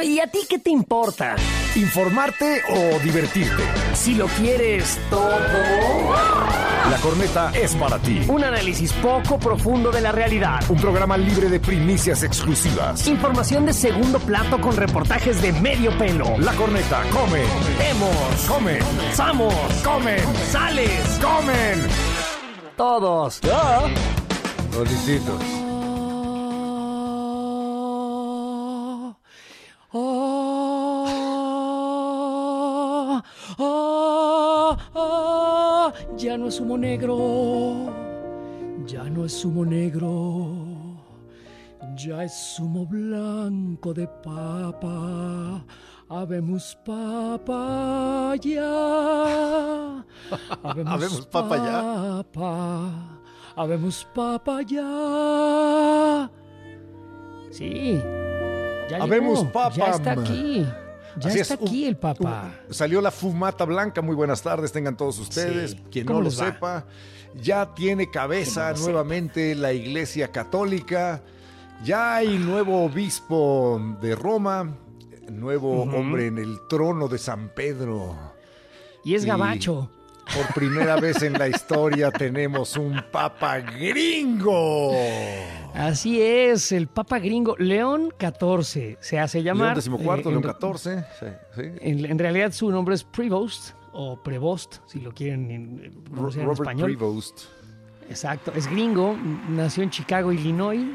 ¿Y a ti qué te importa? ¿Informarte o divertirte? Si lo quieres todo. La Corneta es para ti. Un análisis poco profundo de la realidad. Un programa libre de primicias exclusivas. Información de segundo plato con reportajes de medio pelo. La Corneta come. Vemos. Come. Samos. Comen. Sales. Comen. Todos. Solicitos. Ya no es humo negro, ya no es humo negro, ya es humo blanco de papa. Habemos papa ya. Habemos papa ya. Habemos papa ya. Sí, ya Habemos llegó, papa. ya está aquí. Ya Así está es, aquí el papa. Salió la fumata blanca. Muy buenas tardes, tengan todos ustedes. Sí. Quien ¿Cómo no lo les va? sepa, ya tiene cabeza nuevamente la Iglesia Católica. Ya hay nuevo obispo de Roma, nuevo hombre en el trono de San Pedro. Y es gabacho. Por primera vez en la historia tenemos un papa gringo. Así es, el papa gringo, León XIV, se hace llamar. León XIV, León XIV. Sí. En realidad su nombre es Prevost o Prevost, si lo quieren pronunciar en Robert español. Prevost. Exacto, es gringo, nació en Chicago, Illinois.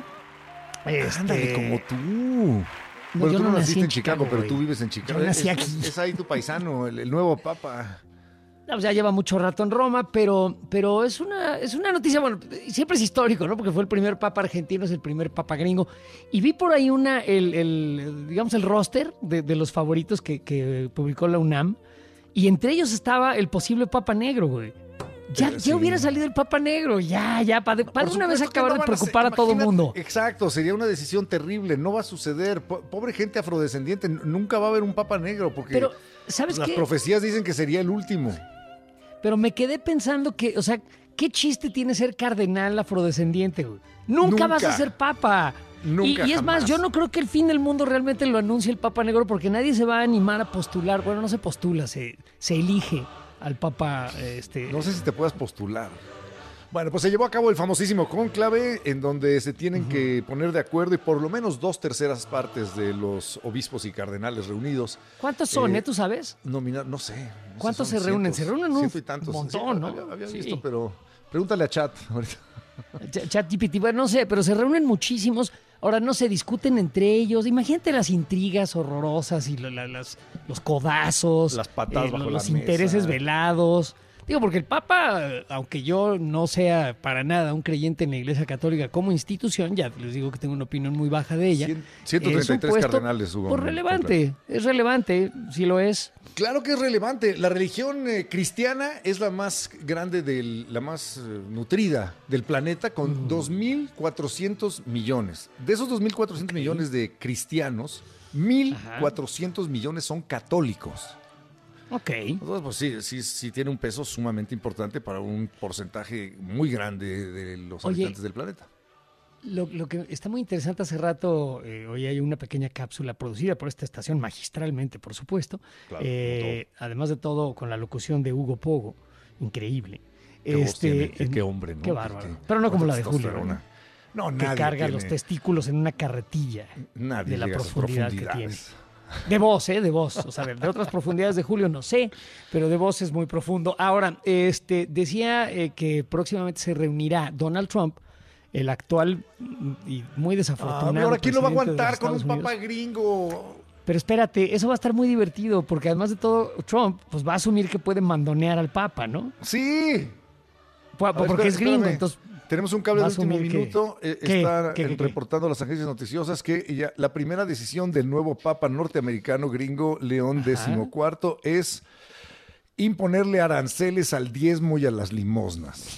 Ándale, como tú. No, Bueno, yo tú no no nací naciste en en Chicago, pero güey. tú vives en Chicago. Yo nací Es- aquí. Es ahí tu paisano, el nuevo papa. No, pues ya lleva mucho rato en Roma, pero es una noticia, bueno, siempre es histórico, ¿no? Porque fue el primer papa argentino, es el primer papa gringo. Y vi por ahí digamos, el roster de los favoritos que publicó la UNAM. Y entre ellos estaba el posible papa negro, güey. Ya Sí. hubiera salido el papa negro, para Por una vez supuesto que acabar no de van preocupar a todo el imagínate, mundo. Exacto, sería una decisión terrible, no va a suceder. Pobre gente afrodescendiente, nunca va a haber un papa negro porque Pero, ¿sabes las qué? profecías dicen que sería el último. Pero me quedé pensando que, o sea, ¿qué chiste tiene ser cardenal afrodescendiente, güey? Nunca vas a ser papa. Nunca, Y es más, jamás. yo no creo que el fin del mundo realmente lo anuncie el Papa Negro porque nadie se va a animar a postular. Bueno, no se postula, se elige al Papa. No sé si te puedas postular. Bueno, pues se llevó a cabo el famosísimo cónclave en donde se tienen que poner de acuerdo y por lo menos 2/3 partes de los obispos y cardenales reunidos. ¿Cuántos son, ¿Tú sabes? Nominar, no sé. ¿Cuántos son se reúnen? cientos, Se reúnen un ciento y tantos. montón, ¿no? Había Sí. visto, pero pregúntale a Chat ahorita. ChatGPT, bueno, no sé, pero se reúnen muchísimos. Ahora no se discuten entre ellos. Imagínate las intrigas horrorosas y los codazos, Las patadas bajo la los mesa. intereses velados. Digo, porque el Papa, aunque yo no sea para nada un creyente en la Iglesia Católica como institución, ya les digo que tengo una opinión muy baja de ella. 133 es un puesto, cardenales hubo. pues, relevante, es relevante, sí lo es. Claro que es relevante. La religión cristiana es la más grande, la más nutrida del planeta, con 2.400 millones. De esos 2.400 millones de cristianos, 1.400 millones son católicos. Ok. Entonces, pues sí tiene un peso sumamente importante para un porcentaje muy grande de los habitantes del planeta. Lo que está muy interesante hace rato, hoy hay una pequeña cápsula producida por esta estación magistralmente, por supuesto. Claro, además de todo, con la locución de Hugo Pogo, increíble. Qué voz tiene, qué hombre, ¿no? Qué bárbaro. Pero no como la de Julio, ¿no? No, que nadie carga tiene, los testículos en una carretilla nadie de la llega a esas profundidad que tiene. profundidades. De voz, de voz. O sea, de otras profundidades de Julio no sé, pero de voz es muy profundo. Ahora, decía que próximamente se reunirá Donald Trump, el actual y muy desafortunado. Ahora, ¿quién lo va a presidente de aguantar los con un Estados papa Unidos. gringo? Pero espérate, eso va a estar muy divertido, porque además de todo, Trump pues va a asumir que puede mandonear al papa, ¿no? Sí. Porque es gringo, espérame. entonces... Tenemos un cable va de a último asumir que- minuto. ¿Qué? Está ¿Qué? reportando las agencias noticiosas que la primera decisión del nuevo papa norteamericano gringo León XIV es imponerle aranceles al diezmo y a las limosnas.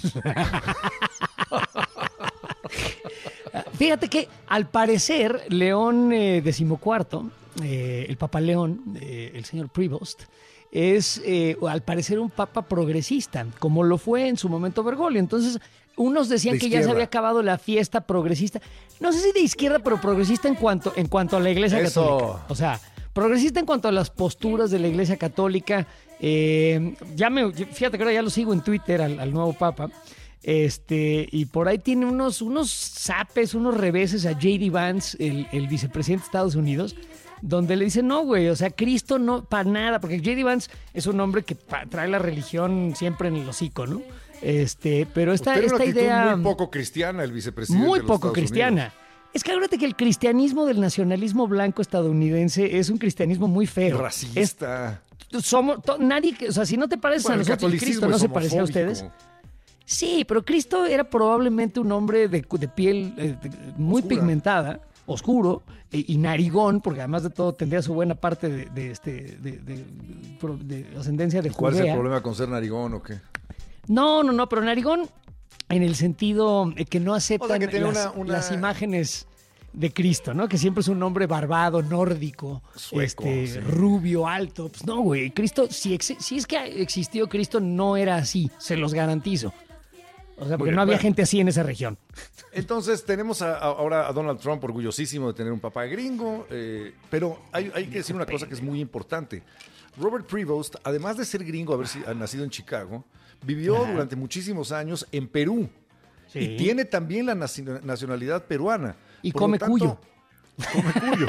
Fíjate que al parecer León XIV, el Papa León, el señor Prevost, es al parecer un papa progresista, como lo fue en su momento Bergoglio. Entonces, unos decían De que ya se izquierda. había acabado la fiesta progresista. No sé si de izquierda, pero progresista en cuanto a la Iglesia Eso. Católica. O sea, progresista en cuanto a las posturas de la Iglesia Católica. Fíjate que ahora ya lo sigo en Twitter al nuevo Papa. Y por ahí tiene unos zapes, unos reveses a J.D. Vance, el vicepresidente de Estados Unidos, donde le dice, no, güey, o sea, Cristo no, para nada, porque J.D. Vance es un hombre que trae la religión siempre en el hocico, ¿no? Pero esta idea... muy poco cristiana, el vicepresidente muy de los poco Estados cristiana. Unidos. Es que acuérdate que el cristianismo del nacionalismo blanco estadounidense es un cristianismo muy feo. Racista. Nadie, o sea, si no te pareces a nosotros, Cristo no se parecía a ustedes. Sí, pero Cristo era probablemente un hombre de piel muy oscura, pigmentada, oscuro y narigón, porque además de todo tendría su buena parte de ascendencia de Judea. ¿Cuál es el problema con ser narigón o qué? No, pero narigón en el sentido que no aceptan las imágenes de Cristo, ¿no? Que siempre es un hombre barbado, nórdico, sueco, sí, rubio, alto. Pues no, güey, Cristo, si es que existió Cristo, no era así, se los garantizo. O sea, porque no había gente así en esa región. Entonces tenemos ahora a Donald Trump orgullosísimo de tener un papá gringo, pero hay que decir una cosa que es muy importante. Robert Prevost, además de ser gringo, haber nacido en Chicago, vivió durante muchísimos años en Perú. Sí. Y tiene también la nacionalidad peruana. Y come cuyo. Come cuyo.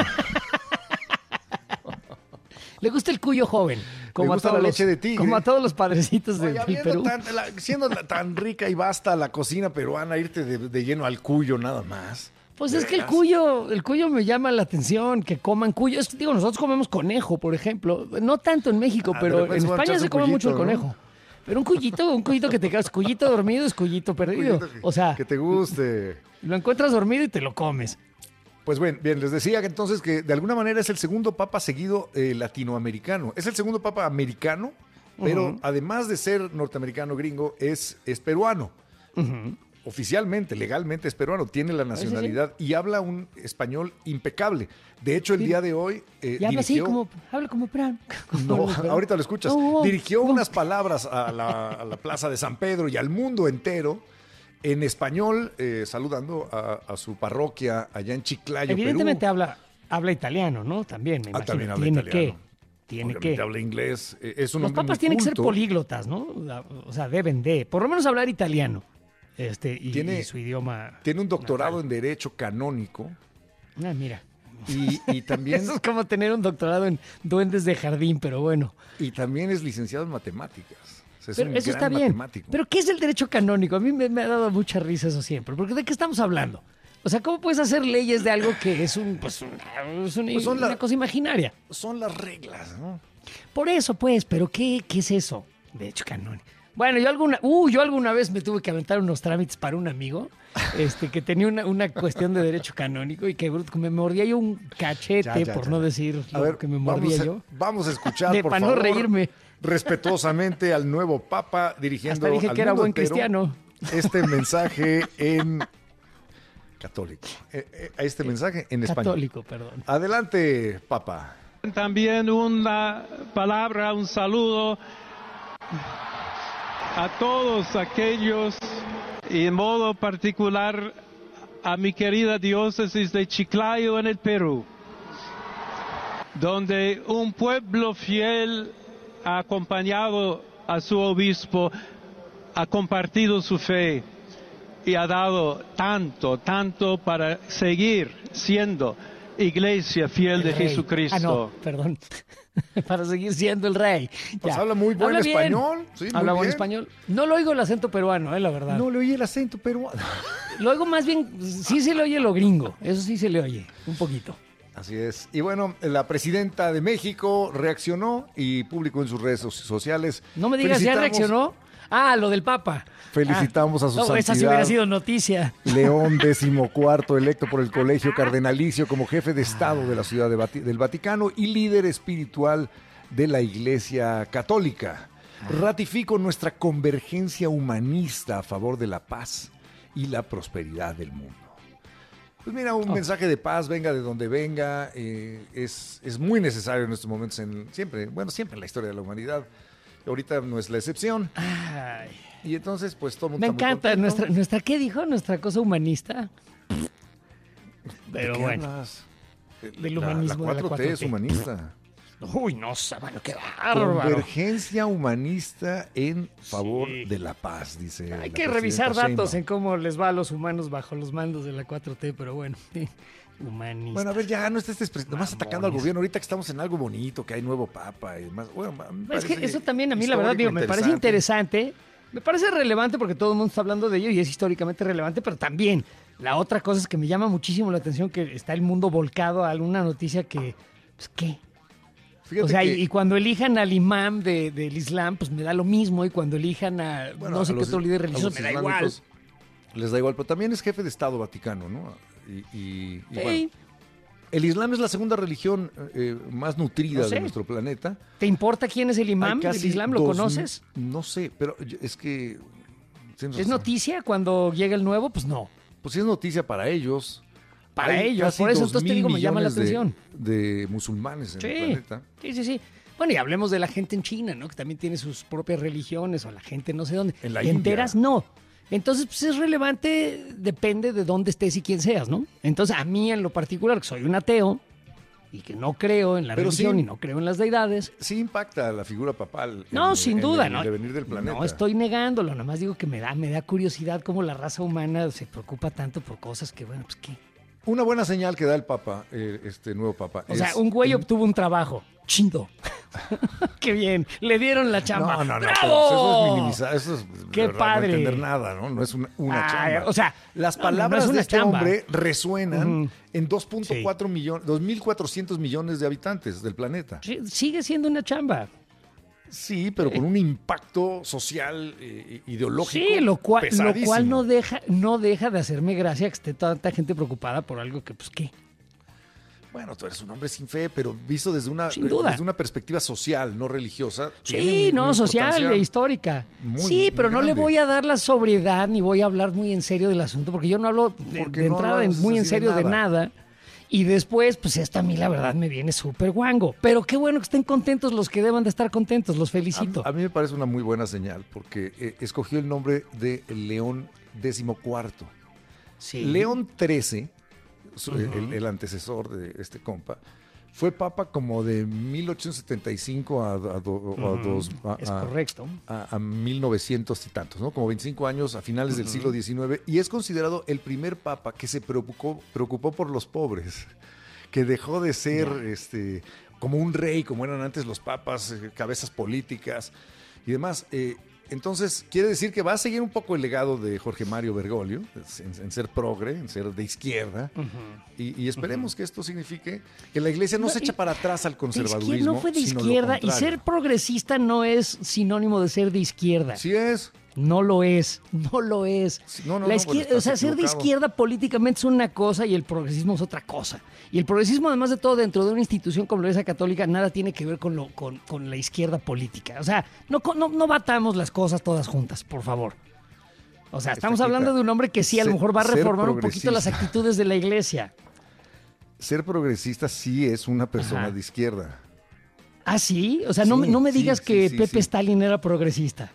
Le gusta el cuyo joven. Le gusta la leche de tigre. Como a todos los padrecitos del Perú. Siendo tan rica y vasta la cocina peruana, irte de lleno al cuyo nada más. Pues es que el cuyo me llama la atención, que coman cuyo. Nosotros comemos conejo, por ejemplo. No tanto en México, pero en España se come mucho el conejo. ¿No? Pero un cuyito que te quedas, cuyito dormido es cuyito perdido. O sea, que te guste. Lo encuentras dormido y te lo comes. Pues bien, les decía que entonces que de alguna manera es el segundo papa seguido latinoamericano. Es el segundo papa americano, pero además de ser norteamericano gringo, es peruano. Oficialmente, legalmente es peruano, tiene la nacionalidad y habla un español impecable. De hecho, el día de hoy habla como peruano. No, ahorita lo escuchas. Dirigió unas palabras a la Plaza de San Pedro y al mundo entero en español, saludando a su parroquia allá en Chiclayo, evidentemente Perú. habla italiano, ¿no? También, me imagino. También habla italiano. Tiene que. Habla inglés. Es un Los hombre papas muy tienen que ser culto. políglotas, ¿no? O sea, deben de. Por lo menos hablar italiano. Y su idioma. Tiene un doctorado natal. en Derecho Canónico. Mira. Y también. Eso es como tener un doctorado en duendes de jardín, pero bueno. Y también es licenciado en matemáticas. O sea, pero eso está bien. Matemático. Pero ¿qué es el derecho canónico? A mí me ha dado mucha risa eso siempre. Porque ¿de qué estamos hablando? O sea, ¿cómo puedes hacer leyes de algo que es una cosa imaginaria? Son las reglas, ¿no? Por eso, pues, pero ¿qué es eso? Derecho canónico. Bueno, yo alguna vez me tuve que aventar unos trámites para un amigo que tenía una cuestión de derecho canónico y que me mordía yo un cachete, por no decir lo que me mordía yo. Vamos a escuchar, por para favor, no reírme. Respetuosamente al nuevo Papa dirigiendo Hasta dije al que era mundo buen entero cristiano. este mensaje en católico. Este mensaje en español. Católico, perdón. Adelante, Papa. También una palabra, un saludo a todos aquellos y en modo particular a mi querida diócesis de Chiclayo en el Perú, donde un pueblo fiel ha acompañado a su obispo, ha compartido su fe y ha dado tanto para seguir siendo iglesia fiel de Jesucristo. No, perdón. Para seguir siendo el rey. Pues habla muy buen español. Sí, habla buen español. No lo oigo el acento peruano, la verdad. No le oí el acento peruano. Lo oigo más bien, sí se le oye lo gringo. Eso sí se le oye, un poquito. Así es. Y bueno, la presidenta de México reaccionó y publicó en sus redes sociales. No me digas, ¿ya reaccionó? Lo del Papa. Felicitamos a su santidad. Esa sí hubiera sido noticia. León XIV, electo por el Colegio Cardenalicio como jefe de Estado de la Ciudad del Vaticano y líder espiritual de la Iglesia Católica. Ratifico nuestra convergencia humanista a favor de la paz y la prosperidad del mundo. Pues mira, un mensaje de paz, venga de donde venga, es muy necesario en estos momentos, siempre en la historia de la humanidad. Ahorita no es la excepción. Ay. Y entonces, pues todo el mundo me encanta nuestra ¿qué dijo? Nuestra cosa humanista. Pero bueno. del humanismo La de la 4T es 4T. humanista. Uy, no, bueno, qué bárbaro. Convergencia humanista en favor Sí. de la paz, dice. Hay la que revisar presidenta datos Sheinbaum. en cómo les va a los humanos bajo los mandos de la 4T, pero bueno, humanista. Bueno, a ver, ya no estés nomás atacando al Mamones. gobierno. Ahorita que estamos en algo bonito, que hay nuevo papa y demás. Bueno, me Es que parece eso también a mí, la verdad, digo, me parece interesante. Me parece relevante porque todo el mundo está hablando de ello y es históricamente relevante, pero también la otra cosa es que me llama muchísimo la atención que está el mundo volcado a alguna noticia que, pues, ¿qué? Fíjate O sea, que, y cuando elijan al imam del Islam, pues me da lo mismo, y cuando elijan a bueno, no sé a qué los- otro líder a religioso, los me da igual. islámicos les da igual, pero también es jefe de Estado Vaticano, ¿no? Y Sí, bueno, el Islam es la segunda religión más nutrida No sé. de nuestro planeta. ¿Te importa quién es el imam Hay del casi Islam? ¿Lo 2.000 conoces? No sé, pero es que... tienes ¿Es razón. noticia cuando llega el nuevo? Pues no. Pues sí es noticia para ellos. Para Hay ellos, casi por eso entonces te 2.000 digo, me llama la millones atención. de musulmanes en el Sí, planeta. sí. Bueno, y hablemos de la gente en China, ¿no? Que también tiene sus propias religiones, o la gente no sé dónde. En la ¿Y India. enteras? No. Entonces, pues es relevante, depende de dónde estés y quién seas, ¿no? Entonces, a mí en lo particular, que soy un ateo y que no creo en la Pero religión sí. y no creo en las deidades, Sí impacta la figura papal. no, sin duda, en ¿no? el devenir del planeta. No estoy negándolo, nada más digo que me da curiosidad cómo la raza humana se preocupa tanto por cosas que, bueno, pues qué. Una buena señal que da el Papa, este nuevo Papa. O sea, un güey obtuvo un trabajo. Chido. Qué bien. Le dieron la chamba. No, ¡Bravo! pero eso es minimizar, eso es ¡Qué de verdad, padre! No entender nada, ¿no? No es una Ah, chamba. o sea, las no, palabras no es una de este chamba. hombre resuenan Ujú. en 2.4 millones, 2.400 millones de habitantes del planeta. Sí, sigue siendo una chamba. Sí, pero con un impacto social, ideológico. Sí, lo cual pesadísimo. no deja de hacerme gracia que esté tanta gente preocupada por algo que, pues, ¿qué? Bueno, tú eres un hombre sin fe, pero visto desde una, Sin duda. desde una perspectiva social, no religiosa. Sí, tiene no, una social importancia e histórica. muy, Sí, muy pero no le grande. voy a dar la sobriedad ni voy a hablar muy en serio del asunto, porque yo no hablo Porque de no entrada hablas muy en así de serio de nada. nada. Y después, pues esto a mí la verdad me viene súper guango. Pero qué bueno que estén contentos los que deban de estar contentos, los felicito. A mí me parece una muy buena señal porque escogió el nombre de León XIV. Sí. León XIII, el antecesor de este compa, fue papa como de 1875 Es correcto. a 1900 y tantos, ¿no? Como 25 años a finales del siglo XIX, y es considerado el primer papa que se preocupó por los pobres, que dejó de ser como un rey, como eran antes los papas, cabezas políticas y demás. Entonces, quiere decir que va a seguir un poco el legado de Jorge Mario Bergoglio, en ser progre, en ser de izquierda, y esperemos que esto signifique que la iglesia no se echa para atrás al De conservadurismo. izquierda no fue de sino lo izquierda y contrario. ser progresista no es sinónimo de ser de izquierda. Sí es. No lo es, no lo es. Sí, no, La pues izquierda, estás o sea, ser de equivocado. izquierda políticamente es una cosa y el progresismo es otra cosa. Y el progresismo, además de todo, dentro de una institución como la Iglesia Católica, nada tiene que ver con la izquierda política. O sea, no batamos las cosas todas juntas, por favor. O sea, estamos Esta hablando quita. de un hombre que sí, a lo Ser- mejor va a ser reformar un poquito las progresista. actitudes de la iglesia. Ser progresista sí es una persona Ajá. de izquierda. ¿Ah, sí? O sea, no me Sí, digas sí, que sí, Pepe sí. Stalin era progresista.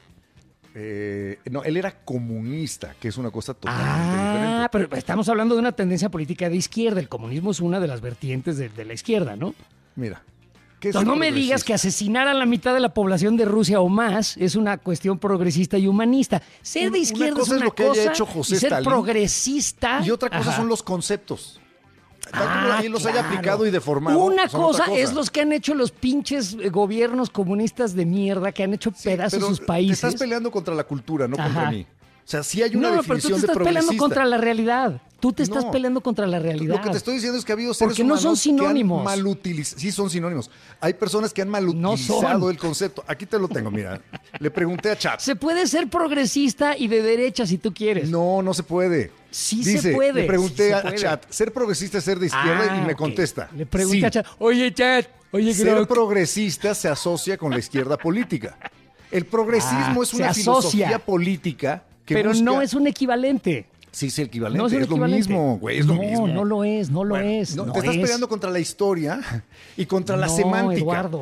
No, él era comunista, que es una cosa totalmente Ah, diferente. pero estamos hablando de una tendencia política de izquierda. El comunismo es una de las vertientes de la izquierda, ¿no? Mira, ¿qué es Entonces, ser no me digas progresista? que asesinar a la mitad de la población de Rusia o más es una cuestión progresista y humanista. Ser de Una izquierda cosa es es una lo que haya cosa hecho José y ser Stalin, progresista. Y otra cosa Ajá. son los conceptos. Tal como él los haya claro. aplicado y deformado. Una son cosa, otra es los que han hecho los pinches gobiernos comunistas de mierda que han hecho Sí, pedazos pero sus países. Te estás peleando contra la cultura, no Ajá. contra mí. O sea, sí hay una No, pero tú definición te de estás peleando progresista. contra la realidad. Tú te estás No. peleando contra la realidad. Lo que te estoy diciendo es que ha habido seres Porque no son humanos sinónimos. que han malutilizado. Sí, son sinónimos. Hay personas que han malutilizado son. el concepto. Aquí te lo tengo, mira. Le pregunté a Chat. Se puede ser progresista y de derecha si tú quieres. No, no se puede. Sí Dice, se puede. Le pregunté sí se a puede. Chat, ¿ser progresista es ser de izquierda? Y me ok. contesta. Le pregunté sí. a Chat, oye Chat, oye Ser Grok. progresista se asocia con la izquierda política. El progresismo es se una asocia. filosofía política que Pero busca... no es un equivalente. Sí, es el equivalente. No es un lo equivalente. mismo, güey. Es lo No, mismo. no lo es, no lo Bueno, es. no, no te estás es. peleando contra la historia y contra la No, semántica. Eduardo.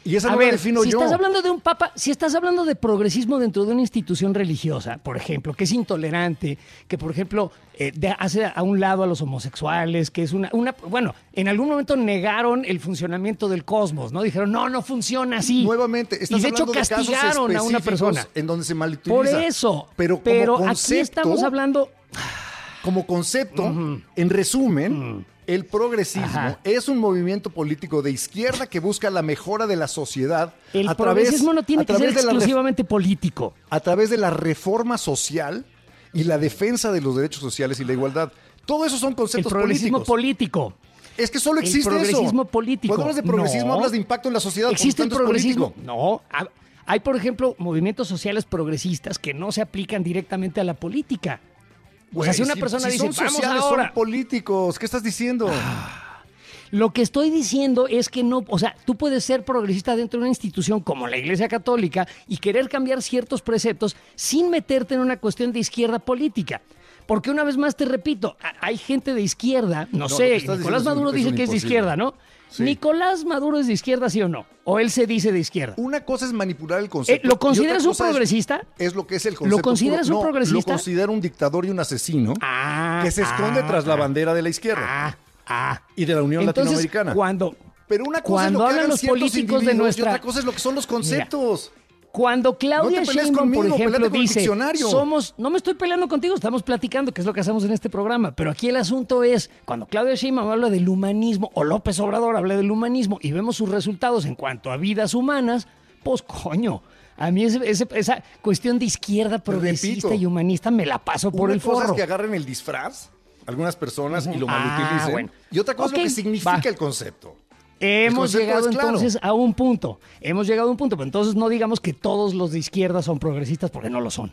Y esa A no ver, la defino si yo. estás hablando de un papa, si estás hablando de progresismo dentro de una institución religiosa, por ejemplo, que es intolerante, que por ejemplo hace a un lado a los homosexuales, que es bueno, en algún momento negaron el funcionamiento del cosmos, ¿no? Dijeron, no funciona así. Nuevamente, estás y de hecho hablando de casos castigaron a una específicos persona. en donde se malutiliza. Por eso. Pero como aquí estamos hablando. Como concepto, en resumen, el progresismo Ajá. es un movimiento político de izquierda que busca la mejora de la sociedad El progresismo no tiene que ser exclusivamente político. a través de la reforma social y la defensa de los derechos sociales y la igualdad. Todo eso son El conceptos progresismo políticos. político. Es que solo existe El progresismo eso. político. Cuando hablas de progresismo, No. hablas de impacto en la sociedad. Existe el por lo tanto, es progresismo. político. No. Hay, por ejemplo, movimientos sociales progresistas que no se aplican directamente a la política. O sea, si una persona dice, son vamos sociales, ahora. son políticos. ¿Qué estás diciendo? Lo que estoy diciendo es que no, o sea, tú puedes ser progresista dentro de una institución como la Iglesia Católica y querer cambiar ciertos preceptos sin meterte en una cuestión de izquierda política. Porque una vez más te repito, hay gente de izquierda, no lo que sé, estás Nicolás diciendo Maduro es dice un que es de imposible. izquierda, ¿no? Sí. ¿Nicolás Maduro es de izquierda, sí o no? ¿O él se dice de izquierda? Una cosa es manipular el concepto. ¿Lo y consideras otra un cosa progresista? Es lo que es el concepto. ¿Lo consideras puro. un No, progresista? Lo considero un dictador y un asesino Ah, que se esconde tras la bandera de la izquierda y de la Unión Entonces, Latinoamericana. Cuando Pero una cosa es cuando lo que hablan hagan los ciertos políticos de individuos nuestra- y otra cosa es lo que son los conceptos. Cuando Claudia No te pelees Sheinbaum, por conmigo, ejemplo, peleate con el dice, diccionario. no me estoy peleando contigo, estamos platicando, que es lo que hacemos en este programa, pero aquí el asunto es, cuando Claudia Sheinbaum habla del humanismo, o López Obrador habla del humanismo, y vemos sus resultados en cuanto a vidas humanas, pues coño, a mí esa cuestión de izquierda progresista Repito, y humanista me la paso por Una el cosa forro. es que agarren el disfraz, algunas personas, y lo Ah, malutilicen. bueno. Y otra cosa Ok, es lo que significa va. el concepto. Hemos concepto llegado es claro. entonces a un punto. Pero entonces no digamos que todos los de izquierda son progresistas porque no lo son.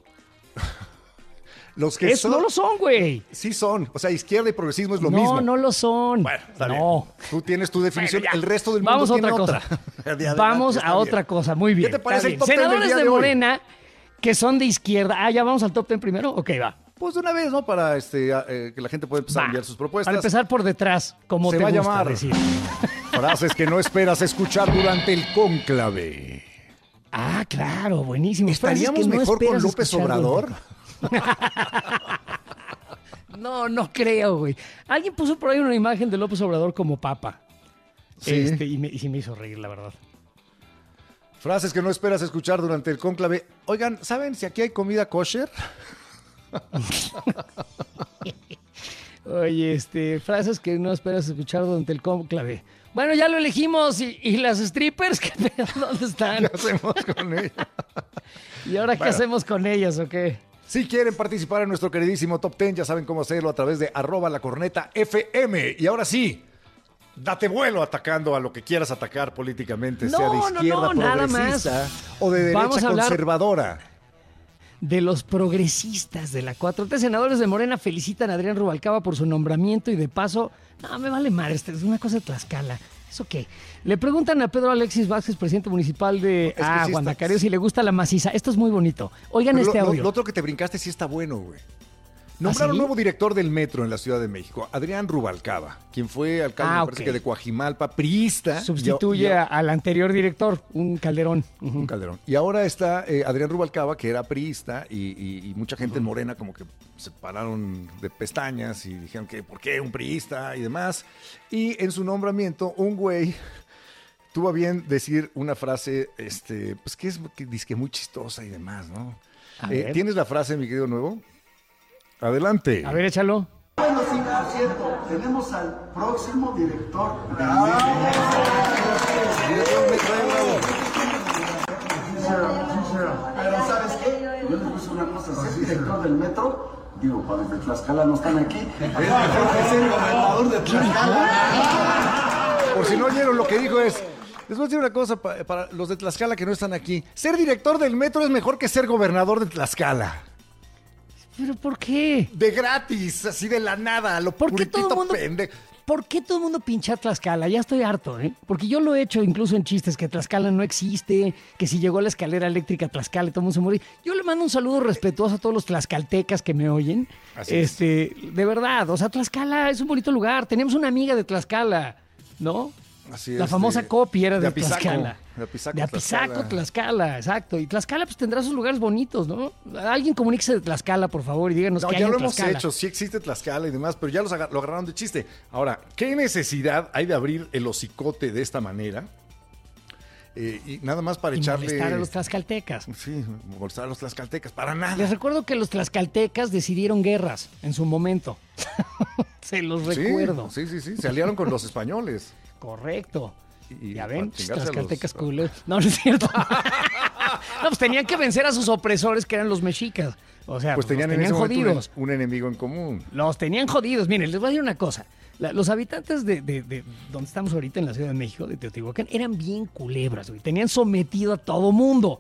Los que Eso no lo son, güey. Sí son. O sea, izquierda y progresismo es lo No, mismo. no lo son. Bueno, está no. bien. Tú tienes tu definición. Bueno, ya. El resto del mundo Vamos a tiene otra otra. cosa. Adelante, Vamos está a bien. otra cosa. Muy bien. ¿Qué te parece está el top bien. 10 del Senadores día de de hoy? Morena que son de izquierda. Ah, ya vamos al top 10 primero. Ok, va. Pues de una vez, ¿no? Para que la gente pueda empezar a Va. enviar sus propuestas. Para empezar por detrás, como Se te va a gusta llamar decir. Frases que no esperas escuchar durante el cónclave. Ah, claro, buenísimo. ¿Estaríamos Frases que no mejor con esperas López escuchar Obrador? No creo, güey. Alguien puso por ahí una imagen de López Obrador como papa. Sí. Y sí me hizo reír, la verdad. Frases que no esperas escuchar durante el cónclave. Oigan, ¿saben si aquí hay comida kosher? Oye, frases que no esperas escuchar durante el cónclave. Bueno, ya lo elegimos. ¿Y las strippers? ¿Qué pedo? ¿Dónde están? ¿Qué hacemos con ella? ¿Y ahora qué Bueno. hacemos con ellas o qué? Si quieren participar en nuestro queridísimo Top 10, ya saben cómo hacerlo a través de @lacornetafm. Y ahora sí, date vuelo atacando a lo que quieras atacar políticamente, sea de izquierda nada progresista más. o de Vamos derecha a hablar conservadora. De los progresistas de la 4T. Senadores de Morena felicitan a Adrián Rubalcaba por su nombramiento y de paso, no, me vale madre, es una cosa de Tlaxcala. ¿Eso qué? Le preguntan a Pedro Alexis Vázquez, presidente municipal de Es que sí Guanacario, está- si le gusta la maciza. Esto es muy bonito. Oigan Pero este lo audio. otro que te brincaste sí está bueno, güey. Nombraron ¿sí? nuevo director del metro en la Ciudad de México, Adrián Rubalcaba, quien fue alcalde, me parece ok. que de Coajimalpa, priista. Sustituye al anterior director, un Calderón. Ujú. Un Calderón. Y ahora está Adrián Rubalcaba, que era priista, y mucha gente en Morena como que se pararon de pestañas y dijeron que ¿por qué un priista? Y demás. Y en su nombramiento, un güey tuvo a bien decir una frase, pues que es que dizque muy chistosa y demás, ¿no? A ver. ¿Tienes la frase, mi querido Nuevo? Adelante. A ver, échalo. Bueno, sí, por cierto, tenemos al próximo director del Pero ¿sabes qué? Yo les voy a decir una cosa, ser director del metro, digo, para los de Tlaxcala no están aquí, es mejor que ser gobernador de Tlaxcala. Por si no oyeron, lo que dijo es, les voy a decir una cosa para los de Tlaxcala que no están aquí. Ser director del metro es mejor que ser gobernador de Tlaxcala. ¿Pero por qué? De gratis, así de la nada, a lo ¿Por qué todo el puritito mundo, pendejo. ¿Por qué todo el mundo pincha a Tlaxcala? Ya estoy harto, ¿eh? Porque yo lo he hecho incluso en chistes, que Tlaxcala no existe, que si llegó la escalera eléctrica a Tlaxcala y todo el mundo se murió. Yo le mando un saludo respetuoso a todos los tlaxcaltecas que me oyen. Así es. De verdad, o sea, Tlaxcala es un bonito lugar. Tenemos una amiga de Tlaxcala, ¿no? Así La es, famosa copia era de Apizaco, Tlaxcala. de De Apizaco, Tlaxcala, exacto. Y Tlaxcala pues tendrá sus lugares bonitos, ¿no? Alguien comuníquese de Tlaxcala, por favor, y díganos No, qué hay ya en lo hemos Tlaxcala. hecho, sí existe Tlaxcala y demás, pero ya lo agarraron de chiste. Ahora, ¿qué necesidad hay de abrir el hocicote de esta manera? Y nada más para Y echarle... molestar a los tlaxcaltecas. Sí, molestar a los tlaxcaltecas, para nada. Les recuerdo que los tlaxcaltecas decidieron guerras en su momento. Se los Sí, recuerdo. Sí, se aliaron con los españoles. Correcto. Y Ya ven, para chingarse a tlaxcaltecas los- culeros. No, no es cierto. No, pues tenían que vencer a sus opresores, que eran los mexicas. O sea, Pues tenían los en ese momento jodidos. un enemigo en común. Los tenían jodidos. Miren, les voy a decir una cosa. Los habitantes de donde estamos ahorita en la Ciudad de México, de Teotihuacán, eran bien culebras, güey. Tenían sometido a todo mundo,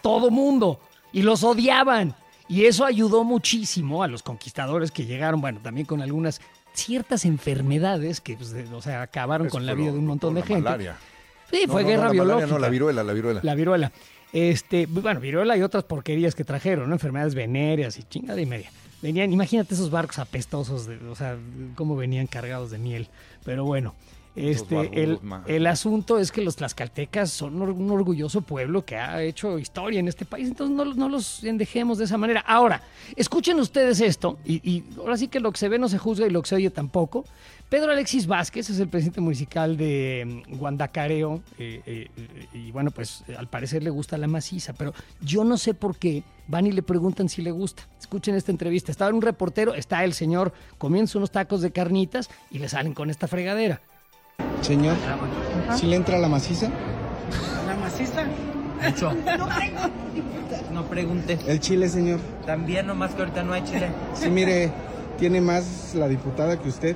y los odiaban. Y eso ayudó muchísimo a los conquistadores que llegaron, bueno, también con algunas ciertas enfermedades que, pues, o sea, acabaron Eso con la fue vida de un montón de la gente. malaria. Sí, fue No, guerra la malaria biológica. no, la viruela. La viruela. Bueno, viruela y otras porquerías que trajeron, ¿no? Enfermedades venéreas y chingada y media. Venían, imagínate esos barcos apestosos, o sea, cómo venían cargados de miel. Pero bueno, barbudos, man. el asunto es que los tlaxcaltecas son un orgulloso pueblo que ha hecho historia en este país, entonces no los endejemos de esa manera. Ahora, escuchen ustedes esto, y ahora sí que lo que se ve no se juzga y lo que se oye tampoco. Pedro Alexis Vázquez es el presidente municipal de Guandacareo y bueno, pues al parecer le gusta la maciza, pero yo no sé por qué van y le preguntan si le gusta. Escuchen esta entrevista. Estaba un reportero, está el señor comiéndose unos tacos de carnitas y le salen con esta fregadera. Señor, ¿sí le entra la maciza? ¿La maciza? Mucho. No pregunte. El chile, señor. También, nomás que ahorita no hay chile. Sí, mire, tiene más la diputada que usted.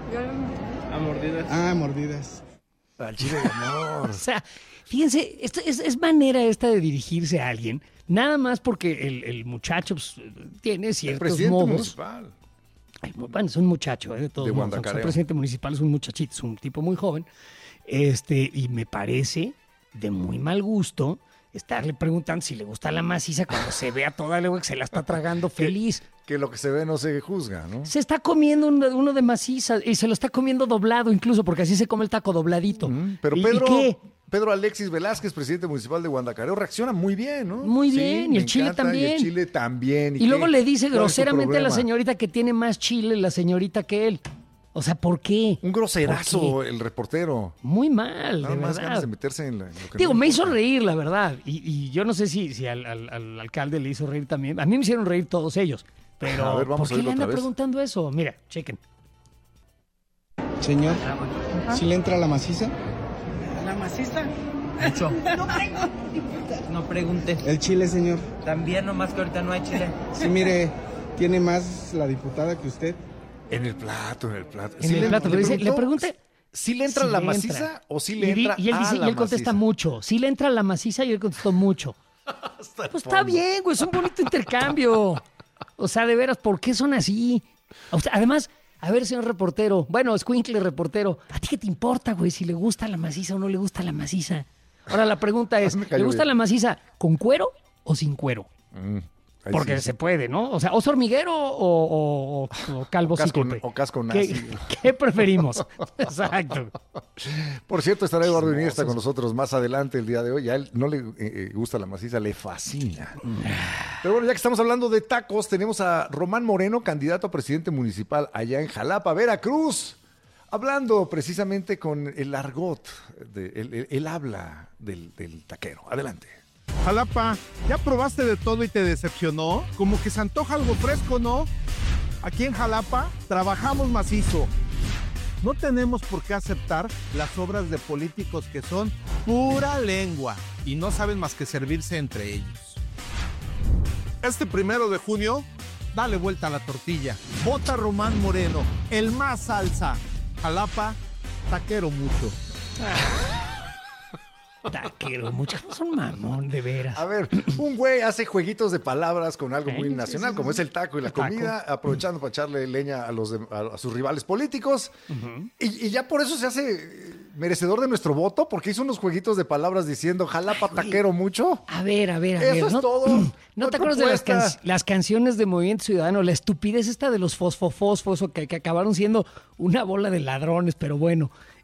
A mordidas. Ah, mordidas. Al chile de amor. O sea, fíjense, esto es manera esta de dirigirse a alguien, nada más porque el muchacho pues, tiene El ciertos presidente modos. municipal. Ay, bueno, es un muchacho, de todos De modos. Aunque sea Guandacareo. presidente municipal es un muchachito, es un tipo muy joven. Y me parece de muy mal gusto estarle preguntando si le gusta la maciza cuando se ve a toda la que se la está tragando feliz. Que lo que se ve no se juzga, ¿no? Se está comiendo uno de maciza y se lo está comiendo doblado incluso, porque así se come el taco dobladito. Pero ¿Y Pedro, qué? Pedro Alexis Velázquez, presidente municipal de Guandacareo, reacciona muy bien, ¿no? Muy bien, y me el chile encanta, también. Y el chile también. Y luego qué? le dice ¿Cuál es su groseramente a la problema? señorita que tiene más chile la señorita que él. O sea, ¿por qué? Un groserazo, ¿Por el reportero. Muy mal, Nada de más ganas verdad. de meterse en lo que Digo, no me hizo importa. reír, la verdad. Y yo no sé si al alcalde le hizo reír también. A mí me hicieron reír todos ellos. Pero, A ver, vamos ¿por a qué le oírlo anda otra vez. preguntando eso? Mira, chequen. Señor, ¿sí le entra la maciza? ¿La maciza? Mucho. No pregunte. El chile, señor. También, nomás que ahorita no hay chile. Sí, mire, tiene más la diputada que usted. En el plato, en el plato. En el plato, pero dice, le pregunté ¿sí le entra si la le maciza entra. o sí le entra y él dice, a la y él contesta maciza? mucho. Sí le entra la maciza y él contestó mucho. Hasta el Pues está fondo. bien, güey, es un bonito intercambio. O sea, de veras, ¿por qué son así? O sea, además, a ver, señor reportero, bueno, escuincle reportero, ¿a ti qué te importa, güey, si le gusta la maciza o no le gusta la maciza? Ahora la pregunta es, Me cayó ¿le gusta bien. la maciza con cuero o sin cuero? Ahí Porque sí. se puede, ¿no? O sea, ¿oso hormiguero o calvo casco- cíclope? o casco ¿Qué, nazi. ¿Qué preferimos? Exacto. Por cierto, estará Eduardo Iniesta con nosotros más adelante el día de hoy. A él no le gusta la maciza, le fascina. Pero bueno, ya que estamos hablando de tacos, tenemos a Román Moreno, candidato a presidente municipal allá en Jalapa, Veracruz, hablando precisamente con el argot, el habla del taquero. Adelante. Jalapa, ¿ya probaste de todo y te decepcionó? Como que se antoja algo fresco, ¿no? Aquí en Jalapa trabajamos macizo. No tenemos por qué aceptar las obras de políticos que son pura lengua y no saben más que servirse entre ellos. Este 1 de junio, dale vuelta a la tortilla. Vota Román Moreno, el más salsa. Jalapa, taquero mucho. Taquero, muchos son mamón, de veras. A ver, un güey hace jueguitos de palabras con algo muy Sí, nacional, sí, como sí. es el taco y la El taco. comida, aprovechando para echarle leña a sus rivales políticos. Y ya por eso se hace merecedor de nuestro voto, porque hizo unos jueguitos de palabras diciendo Jalapa Ay, güey. taquero mucho. A ver. Eso es ¿no, todo. ¿No No te hay acuerdas de propuesta. las canciones de Movimiento Ciudadano? La estupidez esta de los fosfofosfos, que acabaron siendo una bola de ladrones, pero bueno.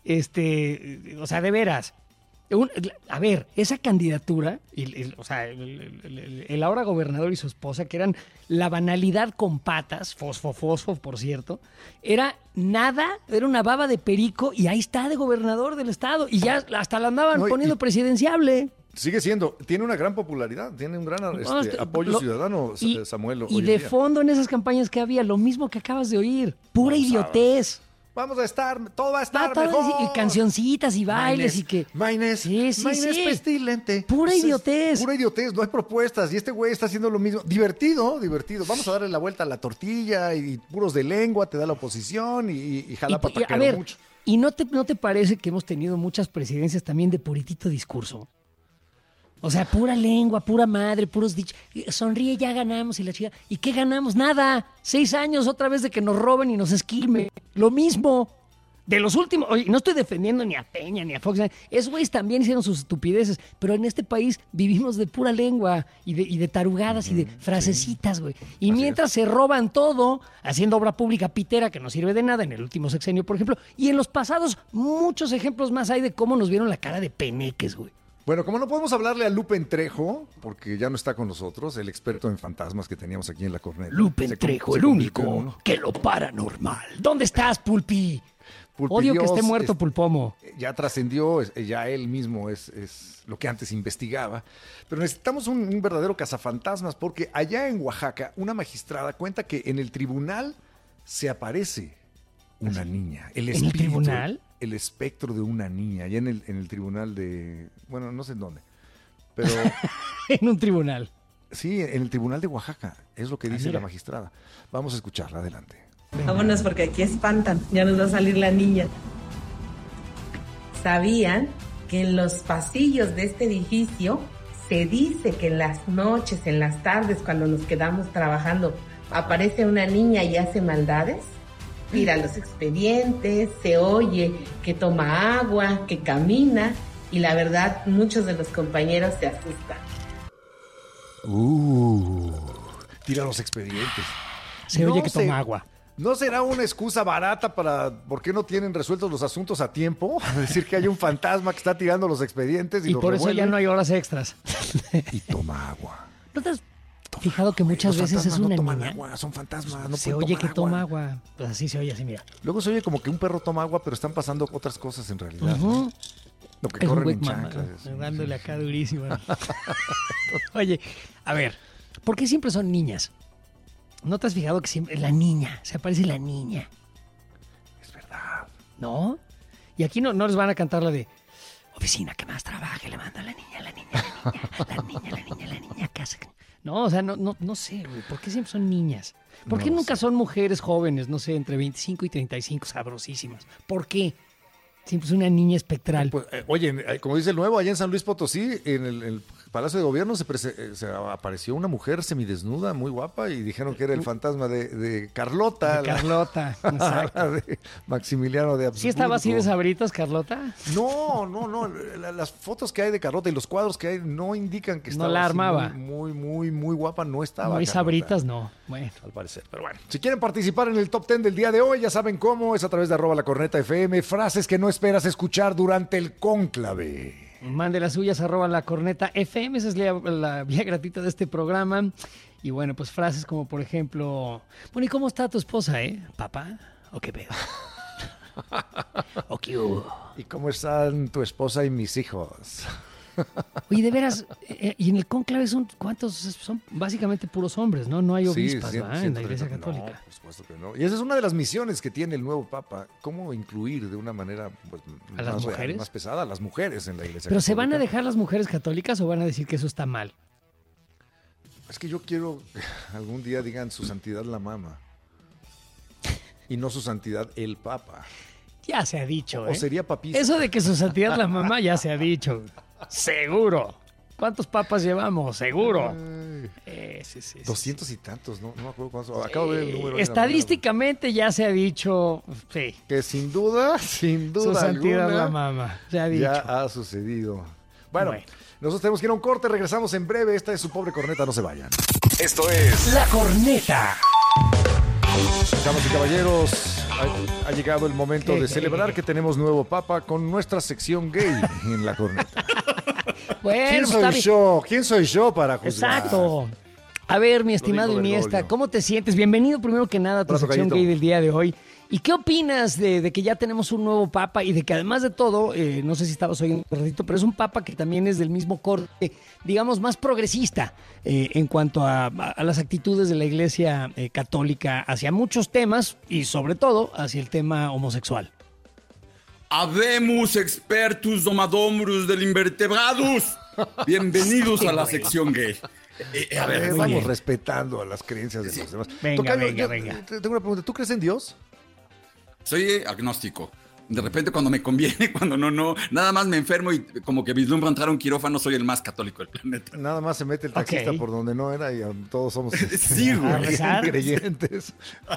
o sea, de veras. A ver, esa candidatura, o sea, el ahora gobernador y su esposa, que eran la banalidad con patas, fosfo, por cierto, era una baba de perico y ahí está de gobernador del estado y ya hasta la andaban poniendo presidenciable. Sigue siendo, tiene una gran popularidad, tiene un gran apoyo ciudadano, Samuel. Y de fondo en esas campañas que había, lo mismo que acabas de oír, pura idiotez. Vamos a estar, todo va a estar mejor. Y cancioncitas y bailes y que... Maynes pestilente. Pura idiotez. Pura idiotez, no hay propuestas. Y este güey está haciendo lo mismo. Divertido. Vamos a darle la vuelta a la tortilla y puros de lengua, te da la oposición y Jalapa taquero mucho. ¿Y no te parece que hemos tenido muchas presidencias también de puritito discurso? O sea, pura lengua, pura madre, puros dichos. Sonríe, ya ganamos y la chica. ¿Y qué ganamos? Nada. 6 años otra vez de que nos roben y nos esquilmen. Lo mismo. De los últimos. Oye, no estoy defendiendo ni a Peña ni a Fox. Esos güeyes también hicieron sus estupideces. Pero en este país vivimos de pura lengua y de tarugadas y de frasecitas, güey. Y mientras se roban todo, haciendo obra pública pitera que no sirve de nada en el último sexenio, por ejemplo. Y en los pasados, muchos ejemplos más hay de cómo nos vieron la cara de peneques, güey. Bueno, como no podemos hablarle a Lupe Trejo, porque ya no está con nosotros, el experto en fantasmas que teníamos aquí en La Corneta. Lupe Trejo, el único que lo paranormal. ¿Dónde estás, Pulpi? Odio que esté muerto Pulpomo. Ya trascendió, ya él mismo es lo que antes investigaba. Pero necesitamos un verdadero cazafantasmas, porque allá en Oaxaca, una magistrada cuenta que en el tribunal se aparece una niña. ¿En el tribunal? El espectro de una niña, allá en el tribunal de... Bueno, no sé en dónde, pero... En un tribunal. Sí, en el tribunal de Oaxaca, es lo que dice la magistrada. Vamos a escucharla, adelante. Vámonos porque aquí espantan, ya nos va a salir la niña. ¿Sabían que en los pasillos de este edificio se dice que en las noches, en las tardes, cuando nos quedamos trabajando, aparece una niña y hace maldades? Tira los expedientes, se oye que toma agua, que camina, y la verdad, muchos de los compañeros se asustan. Tira los expedientes. Se oye que toma agua. ¿No será una excusa barata por qué no tienen resueltos los asuntos a tiempo? Es decir, que hay un fantasma que está tirando los expedientes y los por revuelve. Eso ya no hay horas extras. Y toma agua. ¿No te has fijado que muchas veces es una niña? Agua, son fantasmas, no se oye que toma agua. Pues así se oye, así mira. Luego se oye como que un perro toma agua, pero están pasando otras cosas en realidad. ¿No? Lo que corren en chanclas. Dándole acá durísimo. Oye, a ver, ¿por qué siempre son niñas? ¿No te has fijado que siempre la niña, se aparece la niña? Es verdad. ¿No? Y aquí no les van a cantar la de oficina que más trabaje, le manda a la niña, la niña, casa. No, o sea, no sé, güey. ¿Por qué siempre son niñas? ¿Por qué nunca son mujeres jóvenes, no sé, entre 25 y 35, sabrosísimas? ¿Por qué? Siempre es una niña espectral. Pues, oye, como dice el nuevo, allá en San Luis Potosí, en el Palacio de Gobierno se apareció una mujer semidesnuda, muy guapa, y dijeron que era el fantasma de Carlota. De Carlota, exacto. De Maximiliano de Habsburgo. ¿Sí estaba así de sabritas, Carlota? No. Las fotos que hay de Carlota y los cuadros que hay no indican que estaba no la armaba. Muy guapa, no estaba. Muy Carlota. Sabritas, no. Bueno. Al parecer, pero bueno. Si quieren participar en el Top 10 del día de hoy, ya saben cómo, es a través de @lacornetafm, frases que no esperas escuchar durante el cónclave. Mande las suyas @lacornetafm, esa es la vía gratuita de este programa. Y bueno, pues frases como por ejemplo, bueno, ¿y cómo está tu esposa, papá? ¿O qué pedo? ¿O qué hubo? ¿Y cómo están tu esposa y mis hijos? Oye, de veras, y en el cónclave ¿cuántos? Son básicamente puros hombres, ¿no? No hay obispos, en la Iglesia Católica. No, por supuesto que no. Y esa es una de las misiones que tiene el nuevo Papa, cómo incluir de una manera pues, ¿a las mujeres? Más pesada a las mujeres en la Iglesia ¿Pero Católica? se van a dejar las mujeres católicas o van a decir que eso está mal? Es que yo quiero que algún día digan su santidad la mama y no su santidad el Papa. Ya se ha dicho, O sería papista. Eso de que su santidad la mamá ya se ha dicho. Seguro. ¿Cuántos papas llevamos? Seguro. Sí. 200 y tantos, no me acuerdo cuántos. Acabo de ver el número. Estadísticamente ya se ha dicho, sí. Que sin duda su santidad alguna, la mamá. Se ha dicho. Ya ha sucedido. Bueno, nosotros tenemos que ir a un corte, regresamos en breve. Esta es su pobre corneta, no se vayan. Esto es La Corneta. Damas y caballeros, Ha llegado el momento de celebrar que tenemos nuevo papa con nuestra sección gay en la corneta. Bueno, ¿Quién soy yo para juzgar? Exacto. A ver, mi estimado Iniesta, ¿cómo te sientes? Bienvenido primero que nada a tu sección gay del día de hoy. ¿Y qué opinas de que ya tenemos un nuevo papa y de que además de todo, no sé si estabas oyendo un ratito, pero es un papa que también es del mismo corte, digamos, más progresista en cuanto a las actitudes de la Iglesia católica hacia muchos temas y sobre todo hacia el tema homosexual? Habemos expertos domadores del invertebrados. Bienvenidos a la sección gay. A ver, vamos respetando a las creencias de los demás. Venga. Tengo una pregunta. ¿Tú crees en Dios? Soy agnóstico. De repente cuando me conviene, cuando no. Nada más me enfermo y como que vislumbro entrar a un quirófano, soy el más católico del planeta. Nada más se mete el taxista por donde no era y todos somos sí, güey. creyentes.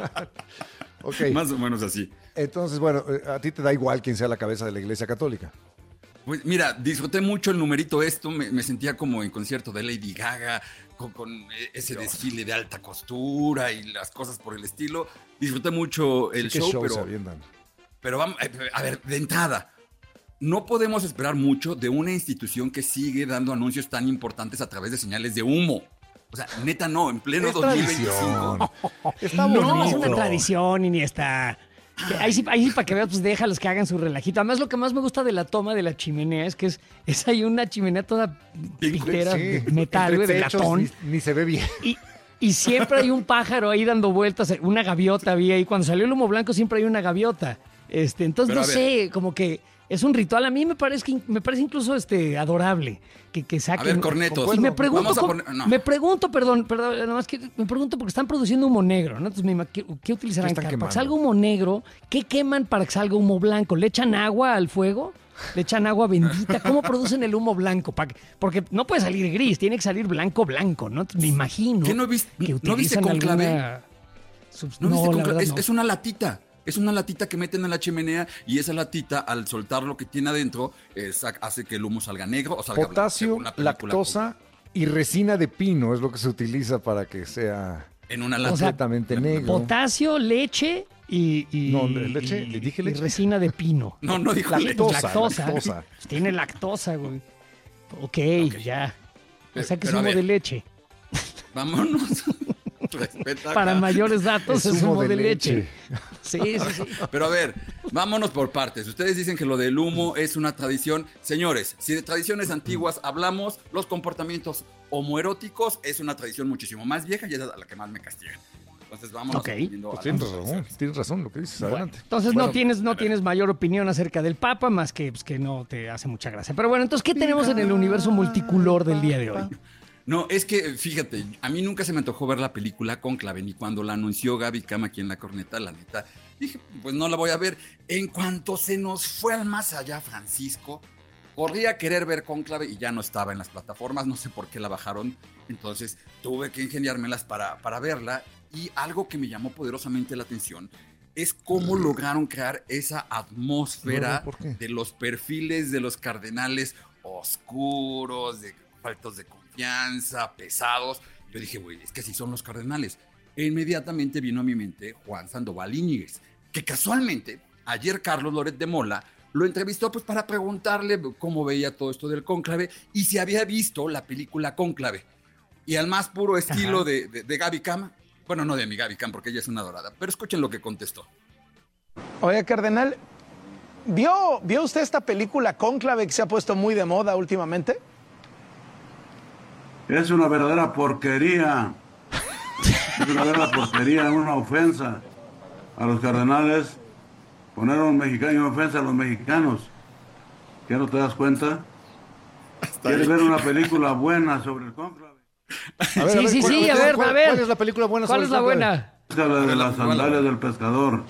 Okay. Más o menos así. Entonces, bueno, a ti te da igual quién sea la cabeza de la Iglesia Católica. Pues mira, disfruté mucho el numerito me sentía como en concierto de Lady Gaga, con ese desfile de alta costura y las cosas por el estilo. Disfruté mucho el show, pero vamos, a ver, de entrada, no podemos esperar mucho de una institución que sigue dando anuncios tan importantes a través de señales de humo. O sea, neta no, en pleno 2025. No, es una tradición, Iniesta. Ahí sí para que veas, pues déjalos que hagan su relajito. Además, lo que más me gusta de la toma de la chimenea es que es ahí una chimenea toda pitera de metal, güey, de latón. Ni se ve bien. Y siempre hay un pájaro ahí dando vueltas, una gaviota había ahí. Cuando salió el humo blanco siempre hay una gaviota. Entonces, no sé, como que es un ritual. A mí me parece incluso adorable que saquen. A ver, cornetos. Y me pregunto, me pregunto porque están produciendo humo negro, ¿no? Entonces, ¿qué utilizarán para que salga humo negro? ¿Qué queman para que salga humo blanco? ¿Le echan agua al fuego? ¿Le echan agua bendita? ¿Cómo producen el humo blanco? Porque no puede salir gris, tiene que salir blanco, ¿no? Entonces, me imagino que ¿no viste Cónclave? Es una latita. Es una latita que meten en la chimenea y esa latita, al soltar lo que tiene adentro, hace que el humo salga negro o salga potasio, blanco, lactosa y resina de pino es lo que se utiliza para que sea en una lata completamente negro. Potasio, leche y leche, le dije leche. Y resina de pino. No dijo lactosa. Tiene lactosa, güey. Ok, ya. O sea que es humo de leche. Vámonos. Respeta para mayores datos es humo de leche. Sí. Pero a ver, vámonos por partes. Ustedes dicen que lo del humo es una tradición. Señores, si de tradiciones antiguas hablamos, los comportamientos homoeróticos es una tradición muchísimo más vieja y es a la que más me castigan. Entonces vamos. Okay. Tienes razón lo que dices. Adelante. Entonces no tienes mayor opinión acerca del Papa más que que no te hace mucha gracia. Pero bueno, entonces ¿qué tenemos en el universo multicolor del día de hoy? No, es que, fíjate, a mí nunca se me antojó ver la película Cónclave, ni cuando la anunció Gaby Cama aquí en La Corneta, la neta. Dije, pues no la voy a ver. En cuanto se nos fue al más allá Francisco, corrí a querer ver Cónclave y ya no estaba en las plataformas, no sé por qué la bajaron. Entonces tuve que ingeniármelas para verla. Y algo que me llamó poderosamente la atención es cómo lograron crear esa atmósfera de los perfiles de los cardenales oscuros, de faltos de confianza, pesados. Yo dije, güey, es que así son los cardenales. E inmediatamente vino a mi mente Juan Sandoval Íñiguez, que casualmente ayer Carlos Loret de Mola lo entrevistó pues para preguntarle cómo veía todo esto del cónclave y si había visto la película Cónclave. Y al más puro estilo de Gaby Cam, bueno, no de mi Gaby Cam porque ella es una dorada, pero escuchen lo que contestó. Oye, cardenal, ¿vio usted esta película Cónclave que se ha puesto muy de moda últimamente? Es una verdadera porquería. Es una verdadera porquería, una ofensa a los cardenales. Poner a un mexicano una ofensa a los mexicanos. ¿Qué no te das cuenta? ¿Quieres ver una película buena sobre el cónclave? A ver, ¿Cuál es la película buena sobre el cónclave? ¿Cuál es la buena? Es la de las sandalias del pescador.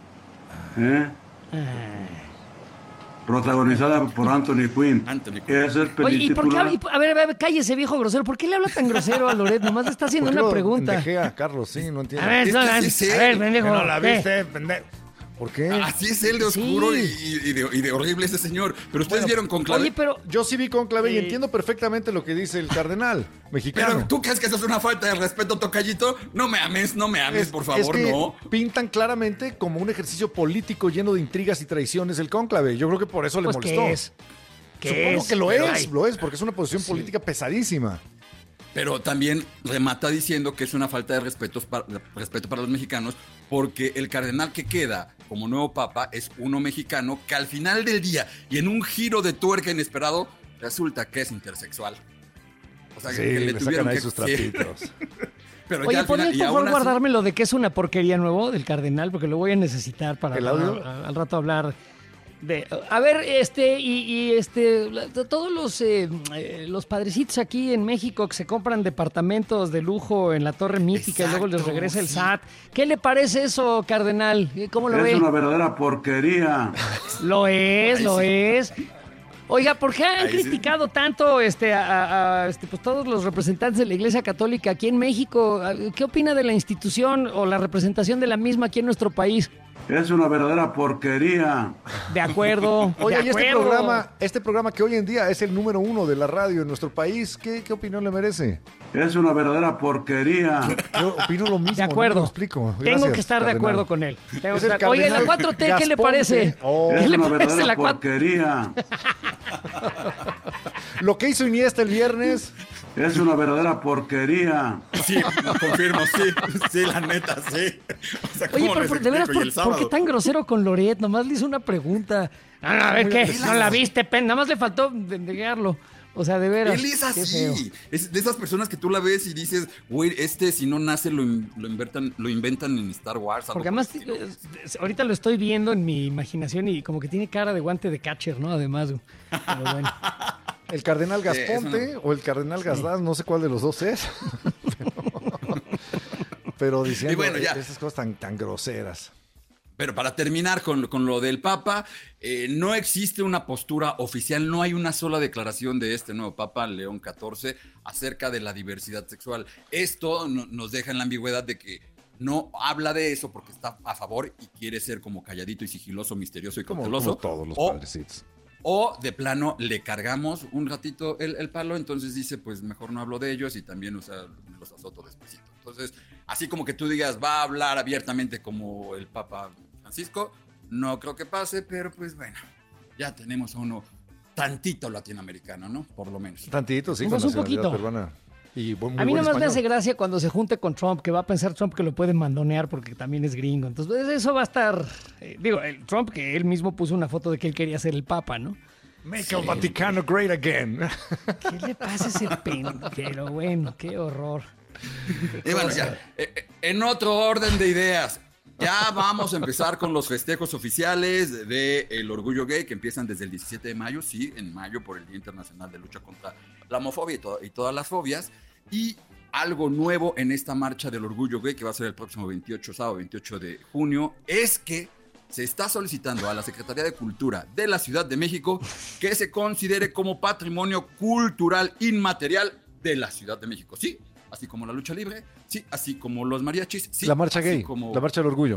Protagonizada por Anthony Quinn. Oye, ¿y por qué? A ver, cállese, viejo grosero. ¿Por qué le habla tan grosero a Loret? Nomás le está haciendo una pregunta. Dejé a Carlos, sí, no entiendo. A ver, pendejo. ¿No la viste, pendejo? ¿Por qué? Así es él de oscuro y de horrible ese señor. Pero ustedes vieron Cónclave. Oye, pero yo sí vi Cónclave y entiendo perfectamente lo que dice el cardenal mexicano. Pero ¿tú crees que eso es una falta de respeto, tocallito? No me ames, por favor, es que no. Pintan claramente como un ejercicio político lleno de intrigas y traiciones el Cónclave. Yo creo que por eso le molestó. ¿Qué es? Supongo que lo es, porque es una posición política pesadísima. Pero también remata diciendo que es una falta de respeto para los mexicanos, porque el cardenal que queda como nuevo papa es uno mexicano que al final del día y en un giro de tuerca inesperado resulta que es intersexual. O sea, sí, que le sacan ahí sus trapitos. Pero oye, ¿podrías por favor guardarme lo de que es una porquería nuevo del cardenal? Porque lo voy a necesitar para ¿el audio? Al rato hablar de... A ver, todos los padrecitos aquí en México que se compran departamentos de lujo en la Torre Mítica. Exacto, y luego les regresa el SAT. ¿Qué le parece eso, cardenal? ¿Cómo lo ve? Es una verdadera porquería. Lo es. Oiga, ¿por qué han criticado tanto pues todos los representantes de la Iglesia Católica aquí en México? ¿Qué opina de la institución o la representación de la misma aquí en nuestro país? Es una verdadera porquería. De acuerdo. Oye, y este programa que hoy en día es el número 1 de la radio en nuestro país, ¿qué opinión le merece? Es una verdadera porquería. Yo opino lo mismo. De acuerdo. No me explico. Gracias, tengo que estar cardenal. de acuerdo con él. Oye, la 4T, ¿qué le parece? Es una verdadera porquería. Lo que hizo Iniesta el viernes. Es una verdadera porquería. Sí, confirmo, sí, la neta, sí. O sea, oye, pero de veras, ¿por qué tan grosero con Loret? Nomás le hizo una pregunta. A ver, ¿qué? No la viste, nada más le faltó negarlo. O sea, de veras. Él es así. Es de esas personas que tú la ves y dices, güey, si no nace lo inventan en Star Wars. Porque además, ahorita lo estoy viendo en mi imaginación y como que tiene cara de guante de catcher, ¿no? Además, pero bueno. El cardenal Gasponte o el cardenal Gasdás, no sé cuál de los dos es. pero diciendo esas cosas tan groseras. Pero para terminar con lo del Papa, no existe una postura oficial, no hay una sola declaración de este nuevo Papa, León XIV, acerca de la diversidad sexual. Esto nos deja en la ambigüedad de que no habla de eso porque está a favor y quiere ser como calladito y sigiloso, misterioso y cauteloso. Como todos los padrecitos. O de plano le cargamos un ratito el palo, entonces dice, pues mejor no hablo de ellos y también los azoto despacito. Entonces, así como que tú digas, va a hablar abiertamente como el Papa Francisco, no creo que pase, pero pues bueno, ya tenemos a uno tantito latinoamericano, ¿no? Por lo menos. Tantito, sí, pues con un nacionalidad poquito. peruana. Y a mí nada más me hace gracia cuando se junte con Trump, que va a pensar Trump que lo puede mandonear porque también es gringo. Entonces eso va a estar... el Trump que él mismo puso una foto de que él quería ser el Papa, ¿no? Make el Vaticano great again. ¿Qué le pasa a ese pero bueno, qué horror. Y bueno, ya, en otro orden de ideas, ya vamos a empezar con los festejos oficiales del Orgullo Gay, que empiezan desde el 17 de mayo, sí, en mayo, por el Día Internacional de Lucha contra la Homofobia y todas las fobias. Y algo nuevo en esta marcha del Orgullo Gay, que va a ser el próximo sábado 28 de junio, es que se está solicitando a la Secretaría de Cultura de la Ciudad de México que se considere como patrimonio cultural inmaterial de la Ciudad de México. Sí, así como la lucha libre, sí, así como los mariachis, sí. La marcha gay, la marcha del orgullo.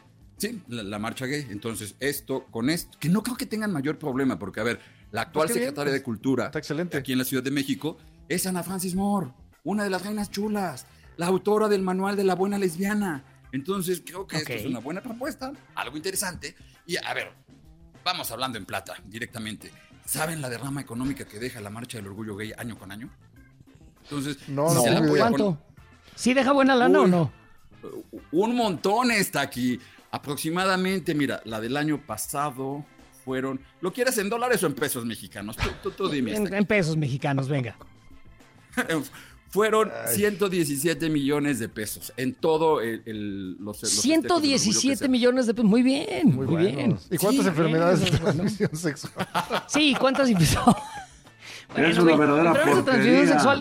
La marcha gay. Entonces, con esto, que no creo que tengan mayor problema, porque, a ver, la actual secretaria de Cultura está excelente aquí en la Ciudad de México es Ana Francis Moore, una de las reinas chulas, la autora del manual de la buena lesbiana. Entonces, creo que esto es una buena propuesta, algo interesante. Y, a ver, vamos hablando en plata, directamente. ¿Saben la derrama económica que deja la marcha del orgullo gay año con año? Entonces, ¿cuánto? ¿Sí deja buena lana o no? Un montón está aquí. Aproximadamente, mira, la del año pasado fueron... ¿Lo quieres en dólares o en pesos mexicanos? Tú dime. En pesos mexicanos, venga. Fueron 117 millones de pesos en todo los 117 millones de pesos. Muy bien, muy bien. ¿Y cuántas enfermedades de transmisión sexual? Sí, ¿cuántas empezó? Es una verdadera porquería. Sexual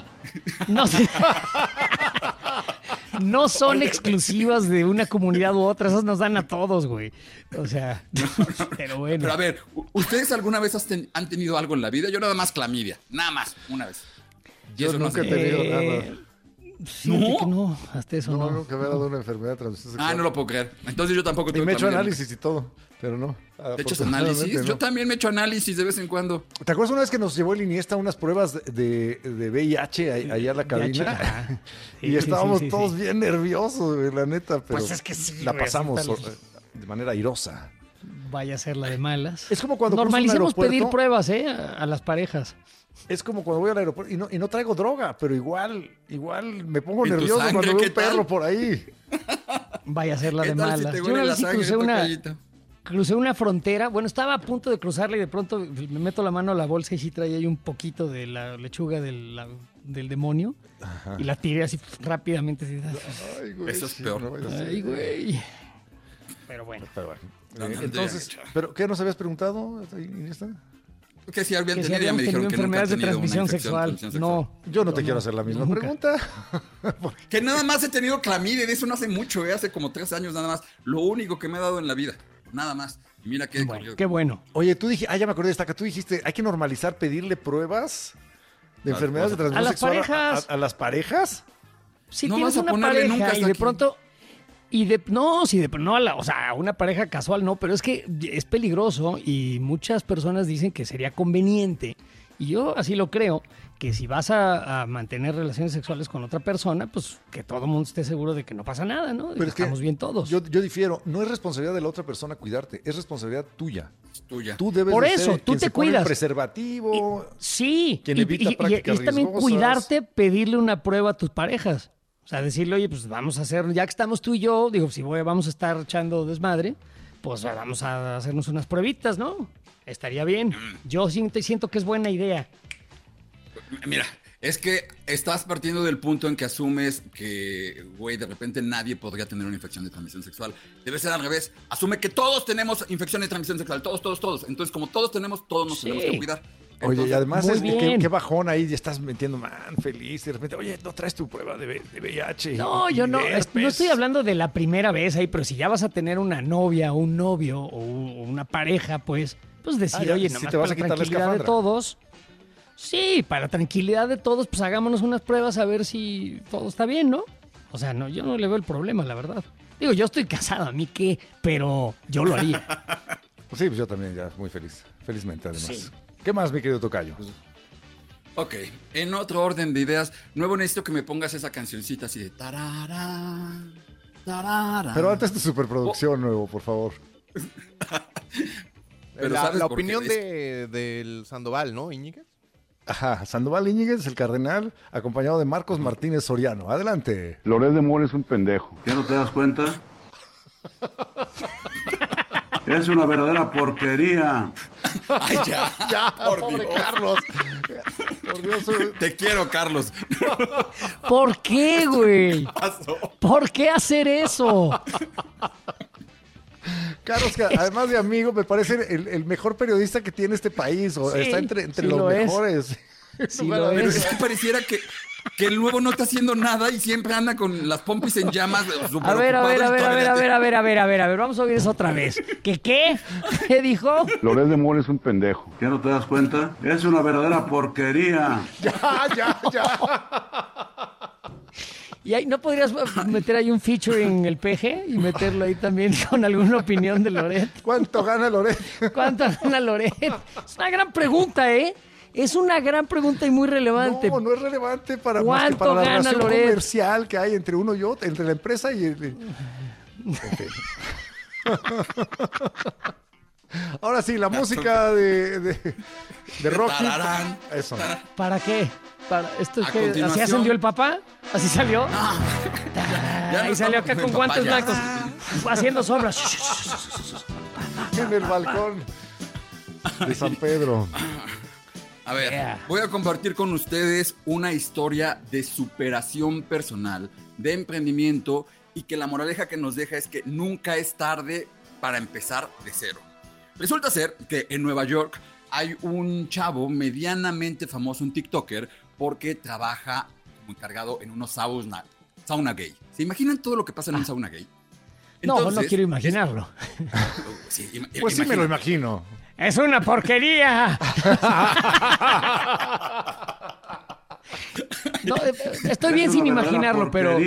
no son exclusivas de una comunidad u otra, esas nos dan a todos, güey. O sea, pero bueno. Pero a ver, ¿ustedes alguna vez han tenido algo en la vida? Yo nada más clamidia, nada más, una vez. Yo nunca he tenido nada. Fíjate que no, hasta eso no. Nunca me ha dado una enfermedad de transmisión sexual. No lo puedo creer. Entonces yo tampoco Y tengo me he hecho clamidia. análisis y todo, pero no. ¿Te echas análisis? No. Yo también me echo análisis de vez en cuando. ¿Te acuerdas una vez que nos llevó el Iniesta a unas pruebas de VIH allá a la cabina? Sí, Y estábamos sí. todos bien nerviosos, güey, la neta. Pero Pues es que sí, la güey, pasamos así tal. de manera airosa. Vaya a ser la de malas. Es como cuando cruzo un normalicemos aeropuerto. pedir pruebas, a las parejas. Es como cuando voy al aeropuerto y no traigo droga, pero igual me pongo ¿Y tu nervioso sangre, cuando veo qué un perro tal? por ahí. Vaya a ser la ¿Qué de tal si malas. te Yo huele una la vez sí sangre, crucé una frontera. Bueno, estaba a punto de cruzarla y de pronto me meto la mano a la bolsa y sí traía ahí un poquito de la lechuga del demonio. Ajá. Y la tiré así rápidamente. Así. Ay, güey, Eso es sí, peor. no vaya a ser. Ay, güey. Pero bueno. Entonces, ¿pero qué nos habías preguntado, Iniesta? Que si habían Que si tenido, ya habíamos me dijeron tenido que nunca enfermedades de han tenido una transmisión infección sexual. No. Yo no te quiero hacer la misma Nunca. pregunta. Que nada más he tenido clamidia, y de eso no hace mucho, hace como 3 años nada más. Lo único que me ha dado en la vida, nada más. Y mira que Bueno, qué bueno. Oye, tú dijiste, ya me acordé de esta, que tú dijiste, hay que normalizar pedirle pruebas de enfermedades de transmisión A las sexual parejas. a las parejas. Si No tienes vas a una ponerle pareja nunca hasta y de aquí. pronto o sea, una pareja casual no, pero es que es peligroso y muchas personas dicen que sería conveniente, y yo así lo creo, que si vas a mantener relaciones sexuales con otra persona, pues que todo el mundo esté seguro de que no pasa nada, ¿no? De Pero que es que estamos bien todos. Yo difiero, no es responsabilidad de la otra persona cuidarte, es responsabilidad tuya. tuya. Tú debes Por de eso, ser tú quien te se pone el cuidas. preservativo. Sí, Quien y evita prácticas es también riesgosas. cuidarte, pedirle una prueba a tus parejas. O sea, decirle, oye, pues vamos a hacer, ya que estamos tú y yo, digo, si vamos a estar echando desmadre, pues vamos a hacernos unas pruebitas, ¿no? Estaría bien. Yo siento que es buena idea. Mira, es que estás partiendo del punto en que asumes que, güey, de repente nadie podría tener una infección de transmisión sexual. Debe ser al revés. Asume que todos tenemos infección de transmisión sexual. Todos. Entonces, como todos tenemos, todos nos tenemos que cuidar. Oye, Entonces, y además muy es bien. qué bajón ahí, ya estás metiendo feliz. Y de repente, oye, no traes tu prueba de VIH. No, yo no, no estoy hablando de la primera vez ahí, pero si ya vas a tener una novia o un novio o una pareja, pues decir, ya, oye, si nomás te vas para a quitar la tranquilidad de escafandra. todos. Sí, para la tranquilidad de todos, pues hagámonos unas pruebas a ver si todo está bien, ¿no? O sea, no, yo no le veo el problema, la verdad. Digo, yo estoy casado, a mí qué, pero yo lo haría. Pues sí, pues yo también ya muy feliz. Felizmente, además. Sí. ¿Qué más, mi querido tocayo? Ok, en otro orden de ideas, nuevo necesito que me pongas esa cancioncita así de tarara, tarara. Pero antes tu superproducción nuevo, por favor. Pero ¿sabes la por qué? opinión del Sandoval, ¿no, Íñiguez? Ajá, Sandoval Íñiguez, el cardenal, acompañado de Marcos Martínez Soriano. Adelante. Loret de Mola es un pendejo. ¿Ya no te das cuenta? Es una verdadera porquería. Ay, ya, Ya, por pobre Dios. Carlos. Por Dios. Te quiero, Carlos. ¿Por qué, güey? Pasó. ¿Por qué hacer eso? Carlos, que además de amigo, me parece el mejor periodista que tiene este país. O Sí, está entre sí los lo es. mejores. Sí Bueno, lo Pero es. es que pareciera que el nuevo no está haciendo nada y siempre anda con las pompis en llamas. A ver, vamos a oír eso otra vez. ¿Qué? ¿Qué dijo? Loret de Mola es un pendejo. ¿Ya no te das cuenta? Es una verdadera porquería. Ya. ¿Y ahí no podrías meter ahí un feature en el PG y meterlo ahí también con alguna opinión de Loret? ¿Cuánto gana Loret? ¿Cuánto gana Loret? Es una gran pregunta, ¿eh? Es una gran pregunta y muy relevante. No es relevante para, más que ¿Cuánto para la gana relación Loret? comercial que hay entre uno y otro, entre la empresa y el... En fin. Ahora sí, la música de Rocky. Tararán. Eso. ¿Para qué? ¿Esto es A que continuación. así ascendió el papá? ¿Así salió? Ya no Ahí salió acá estamos con con el guantes papá, ya. blancos, haciendo sombras. En el balcón de San Pedro. A ver, Yeah. voy a compartir con ustedes una historia de superación personal, de emprendimiento, y que la moraleja que nos deja es que nunca es tarde para empezar de cero. Resulta ser que en Nueva York hay un chavo medianamente famoso, un TikToker, porque trabaja como encargado en unos sauna gay. ¿Se imaginan todo lo que pasa en un sauna gay? No, no Entonces, quiero imaginarlo. Sí, Pues sí me lo imagino. ¡Es una porquería! No, estoy bien sin imaginarlo, pero...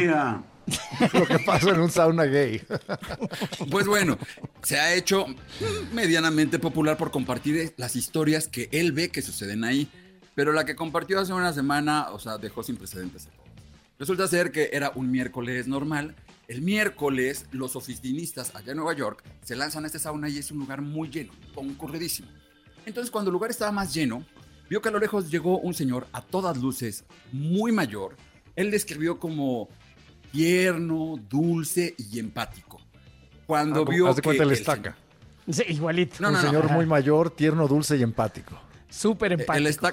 Lo que pasa en un sauna gay. Pues bueno, se ha hecho medianamente popular por compartir las historias que él ve que suceden ahí. Pero la que compartió hace una semana, o sea, dejó sin precedentes a todos. Resulta ser que era un miércoles normal. El miércoles, los oficinistas allá en Nueva York se lanzan a este sauna y es un lugar muy lleno, concurridísimo. Entonces, cuando el lugar estaba más lleno, vio que a lo lejos llegó un señor a todas luces, muy mayor. Él describió como tierno, dulce y empático. Cuando vio haz de cuenta que el estaca. Sí, igualito. Un señor muy mayor, tierno, dulce y empático. Súper empático.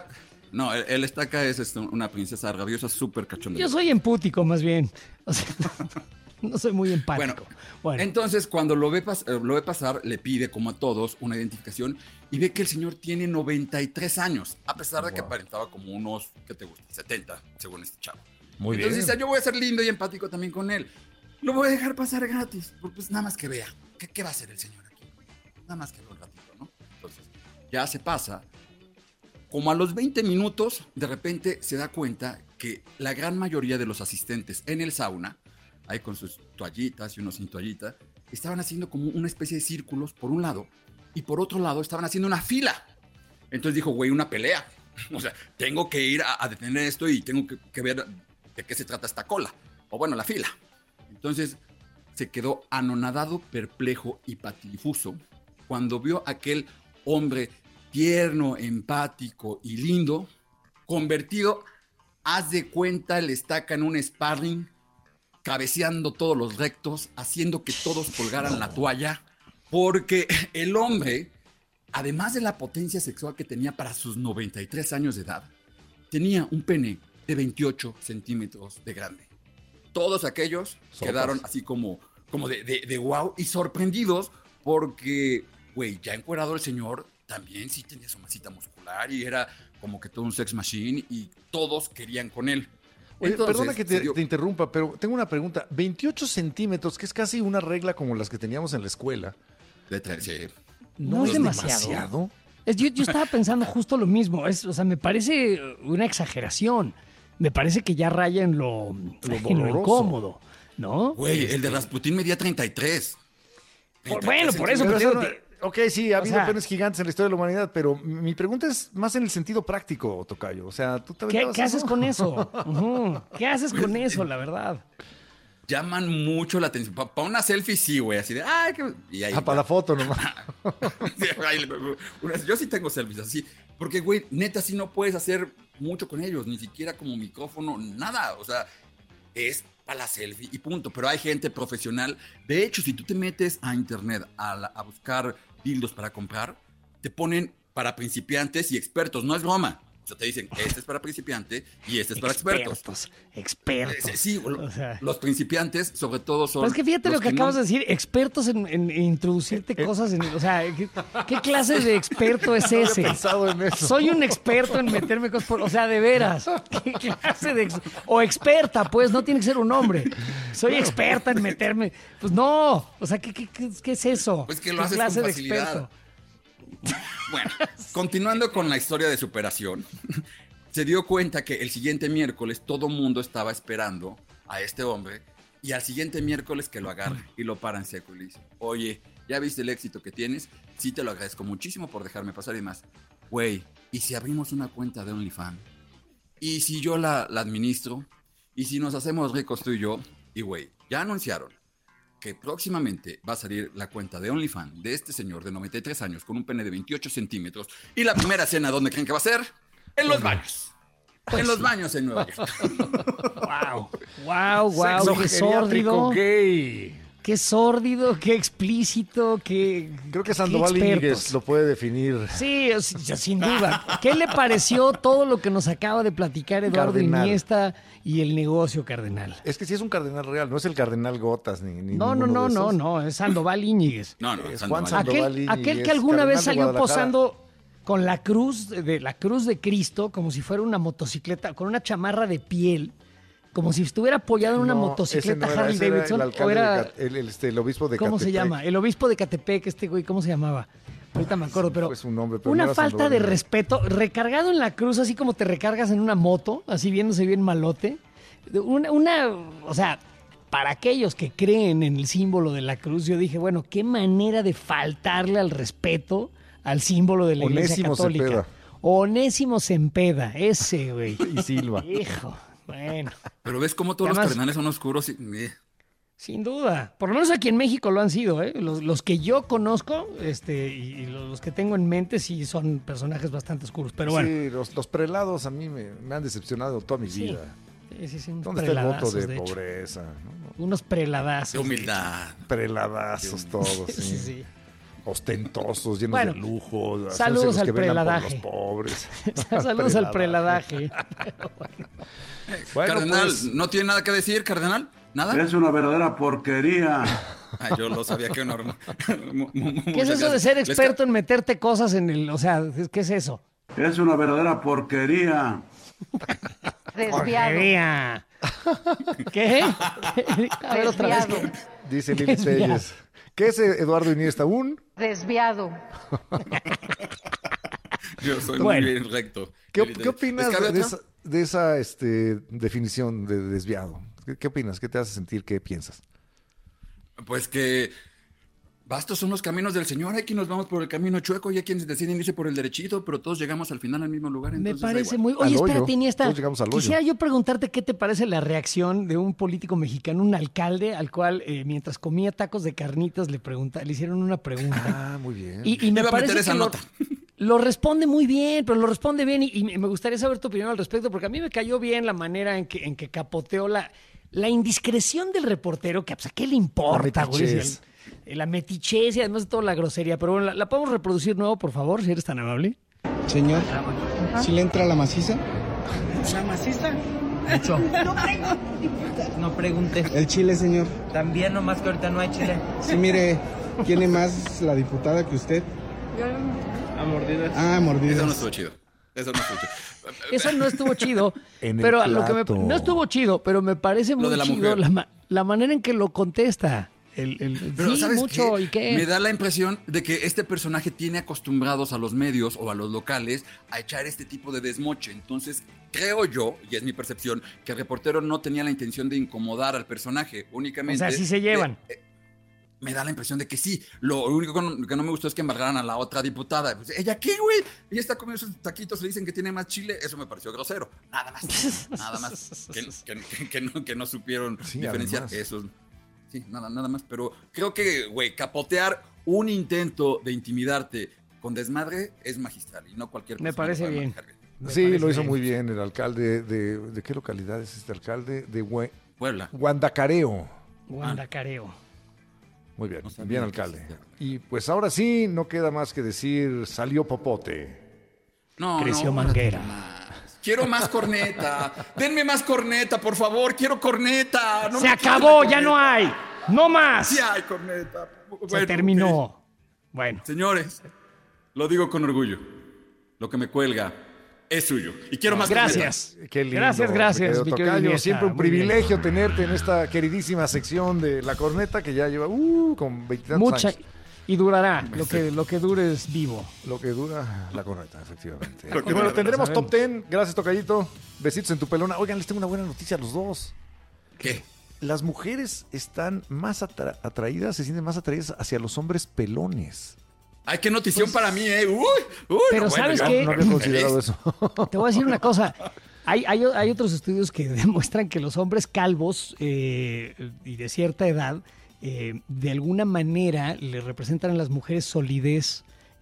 El estaca es una princesa rabiosa súper cachonda. Yo soy empútico, más bien. O sea, no soy muy empático. Bueno, entonces cuando lo ve pasar, le pide, como a todos, una identificación y ve que el señor tiene 93 años, a pesar de que aparentaba como unos, ¿qué te gusta? 70, según este chavo. Muy Entonces bien. dice, yo voy a ser lindo y empático también con él. Lo voy a dejar pasar gratis, pues nada más que vea. ¿Qué va a hacer el señor aquí? Nada más que vea un ratito, ¿no? Entonces, ya se pasa. Como a los 20 minutos, de repente se da cuenta que la gran mayoría de los asistentes en el sauna, ahí con sus toallitas y unos sin toallita, estaban haciendo como una especie de círculos por un lado y por otro lado estaban haciendo una fila. Entonces dijo, güey, una pelea. O sea, tengo que ir a detener esto y tengo que ver de qué se trata esta cola. O bueno, la fila. Entonces se quedó anonadado, perplejo y patidifuso cuando vio a aquel hombre tierno, empático y lindo, convertido, haz de cuenta, el estaca en un sparring, cabeceando todos los rectos, haciendo que todos colgaran la toalla, porque el hombre, además de la potencia sexual que tenía para sus 93 años de edad, tenía un pene de 28 centímetros de grande. Todos aquellos quedaron así como de wow y sorprendidos porque, güey, ya encuerado el señor también sí tenía su masita muscular y era como que todo un sex machine y todos querían con él. Oye, Entonces, perdona que te interrumpa, pero tengo una pregunta. 28 centímetros, que es casi una regla como las que teníamos en la escuela. Sí. ¿No es demasiado? Yo estaba pensando justo lo mismo. O sea, me parece una exageración. Me parece que ya raya en lo incómodo, ¿no? Güey, el de Rasputín medía 33. Bueno, por eso. Ok, sí, ha habido penes gigantes en la historia de la humanidad, pero mi pregunta es más en el sentido práctico, tocayo. O sea, ¿tú te ¿Qué haces con eso? ¿Qué haces con eso, la verdad? Llaman mucho la atención. Para una selfie sí, güey, así de... Ay, y ahí para la foto nomás. Yo sí tengo selfies así, porque, güey, neta, sí no puedes hacer mucho con ellos, ni siquiera como micrófono, nada. O sea, es para la selfie y punto. Pero hay gente profesional. De hecho, si tú te metes a internet a buscar dildos para comprar, te ponen para principiantes y expertos. No es broma. O sea, te dicen, este es para principiante y este es para expertos. Expertos. Sí, los principiantes sobre todo son... Pues es que fíjate lo que acabas de decir, expertos en introducirte cosas. O sea, ¿qué clase de experto es ese? No había pensado en eso. Soy un experto en meterme cosas por... O sea, de veras. ¿Qué clase de... O experta, pues, no tiene que ser un hombre. Soy experta en meterme... Pues no. O sea, ¿qué es eso? Pues que lo haces con facilidad. Bueno, continuando con la historia de superación, se dio cuenta que el siguiente miércoles todo mundo estaba esperando a este hombre y al siguiente miércoles que lo agarre y lo para en seco y le dice, oye, ¿ya viste el éxito que tienes? Sí, te lo agradezco muchísimo por dejarme pasar y demás. Güey, ¿y si abrimos una cuenta de OnlyFans? ¿Y si yo la administro? ¿Y si nos hacemos ricos tú y yo? Y güey, ya anunciaron que próximamente va a salir la cuenta de OnlyFans de este señor de 93 años con un pene de 28 centímetros. Y la primera cena, ¿dónde creen que va a ser? En los baños. Pues en los baños en Nueva York. Wow, qué sórdido. Gay. Qué sórdido, qué explícito, Creo que Sandoval Íñiguez lo puede definir. Sí, sin duda. ¿Qué le pareció todo lo que nos acaba de platicar Eduardo Cardenal. Iniesta y el negocio cardenal? Es que sí es un cardenal real, no es el cardenal Gotas ni No, es Sandoval Íñiguez. No, es Juan Sandoval Íñiguez. Aquel que alguna cardenal vez de salió Guadalajara. posando con la cruz de Cristo, como si fuera una motocicleta, con una chamarra de piel, como si estuviera apoyado en una motocicleta Harley Davidson. El obispo de ¿Cómo Catepec. se llama? El obispo de Catepec, este güey, ¿cómo se llamaba? Ahorita me acuerdo, pero Pues un nombre, pero no una era falta Sandoval, de no. respeto, recargado en la cruz, así como te recargas en una moto, así viéndose bien malote. O sea, para aquellos que creen en el símbolo de la cruz, yo dije, bueno, qué manera de faltarle al respeto al símbolo de la Iglesia Onésimo Católica. Cepeda. Onésimo Sempeda, ese, güey. Y Silva. Hijo, bueno. Pero ves cómo todos Además- los cardenales son oscuros. Sin duda. Por lo menos aquí en México lo han sido, ¿eh? Los que yo conozco y los que tengo en mente sí son personajes bastante oscuros. Pero bueno. Sí, los prelados a mí me han decepcionado toda mi Sí. vida. Sí, unos ¿Dónde está el voto preladazos, de, de hecho. pobreza? ¿no? Unos preladazos. De humildad. Preladazos todos, sí. Sí, sí. Ostentosos, llenos Bueno, de lujo. hacerse saludos los al que velan por preladaje. los pobres. Saludos al preladaje. Bueno, Cardenal, pues, ¿no tiene nada que decir, cardenal? ¿Nada? Es una verdadera porquería. Ay, yo lo sabía que no. ¿Qué es eso de ser experto en meterte cosas en el... O sea, ¿qué es eso? Es una verdadera porquería. Porquería. ¿Qué? A ver otra vez. dice Lili Telles. ¿Qué es Eduardo Iniesta? Desviado. Yo soy Bueno. muy bien recto. ¿Qué opinas ¿Es que había otra? de esa definición de desviado? ¿Qué opinas? ¿Qué te hace sentir? ¿Qué piensas? Pues que vastos son los caminos del Señor. Hay quienes nos vamos por el camino chueco y hay quienes deciden irse por el derechito, pero todos llegamos al final al mismo lugar. Me Entonces, da parece igual. muy... Oye, Al hoyo. espérate, Iniesta. Todos llegamos al hoyo. Quisiera yo preguntarte qué te parece la reacción de un político mexicano, un alcalde, al cual mientras comía tacos de carnitas le hicieron una pregunta. Ah, muy bien. Y me Iba a parece meter esa que nota. lo responde muy bien, pero lo responde bien y me gustaría saber tu opinión al respecto, porque a mí me cayó bien la manera en que capoteó la indiscreción del reportero, que pues, ¿a qué le importa, La güey? metichez. La metichez y además de toda la grosería. Pero bueno, ¿la podemos reproducir nuevo, por favor, si eres tan amable? Señor, ¿sí le entra la maciza? ¿La maciza? Mucho. No preguntes. El chile, señor. También, nomás que ahorita no hay chile. Sí, mire, ¿tiene más la diputada que usted? A mordidas. Ah, Eso no mordidas. estuvo chido. Eso no estuvo chido. Eso no estuvo chido, En el pero lo que plato. no estuvo chido, pero me parece muy de la chido mujer. la manera en que lo contesta. Pero Sí, ¿sabes mucho, qué? ¿y qué? Me da la impresión de que este personaje tiene acostumbrados a los medios o a los locales a echar este tipo de desmoche. Entonces, creo yo, y es mi percepción, que el reportero no tenía la intención de incomodar al personaje, únicamente... O sea, sí se llevan. Me da la impresión de que sí. Lo único que no me gustó es que embargaran a la otra diputada. Pues, ¿ella qué, güey? Ella está comiendo sus taquitos, le dicen que tiene más chile. Eso me pareció grosero. Nada más. Nada más. Que no supieron Sí, diferenciar además. eso. Sí, nada más. Pero creo que, güey, capotear un intento de intimidarte con desmadre es magistral. Y no cualquier Me persona parece lo puede bien. manejar bien. Me Sí, parece lo hizo bien. muy bien el alcalde ¿de qué localidad es este alcalde? De Puebla. Guandacareo. Guandacareo. Muy bien, No sabía bien que alcalde. existía. Y pues ahora sí, no queda más que decir, salió popote. No, Creció no, manguera. Quiero más corneta. Denme más corneta, por favor. Quiero corneta. No Se me acabó, quiten la ya no corneta. hay. No más. Sí hay corneta. Se Bueno, terminó. ok. Bueno. Señores, lo digo con orgullo. Lo que me cuelga es suyo. Y quiero más Gracias. Qué lindo. Gracias, mi querido mi querido tocayo. Iniesta. Siempre un Muy bien. privilegio tenerte en esta queridísima sección de La Corneta que ya lleva con 20 tantos Mucha. años. Y durará. Lo que dure es vivo. Lo que dura La Corneta, efectivamente. Lo que Y bueno, dura, tendremos sabemos. top 10. Gracias, tocayito. Besitos en tu pelona. Oigan, les tengo una buena noticia a los dos. ¿Qué? Las mujeres están más atraídas, se sienten más atraídas hacia los hombres pelones. Ay, qué notición para mí, ¿eh? Uy, Pero no, ¿sabes yo- qué? No había considerado eso. Te voy a decir una cosa. Hay otros estudios que demuestran que los hombres calvos y de cierta edad, de alguna manera, le representan a las mujeres solidez,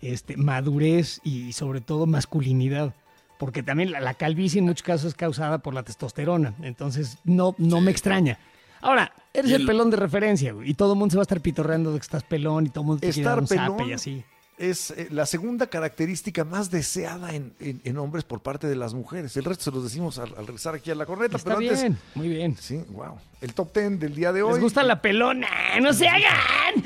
madurez y sobre todo masculinidad. Porque también la calvicie en muchos casos es causada por la testosterona. Entonces, no me extraña. Ahora, eres Y el el- pelón de referencia, güey, y todo el mundo se va a estar pitorreando de que estás pelón y todo el mundo te quiere dar Estar un zape pelón y así. es la segunda característica más deseada en hombres por parte de las mujeres. El resto se los decimos al regresar aquí a La Corneta. Está pero bien, antes, muy bien. sí, wow. El top 10 del día de hoy. ¿Les gusta la pelona? ¡No se hagan!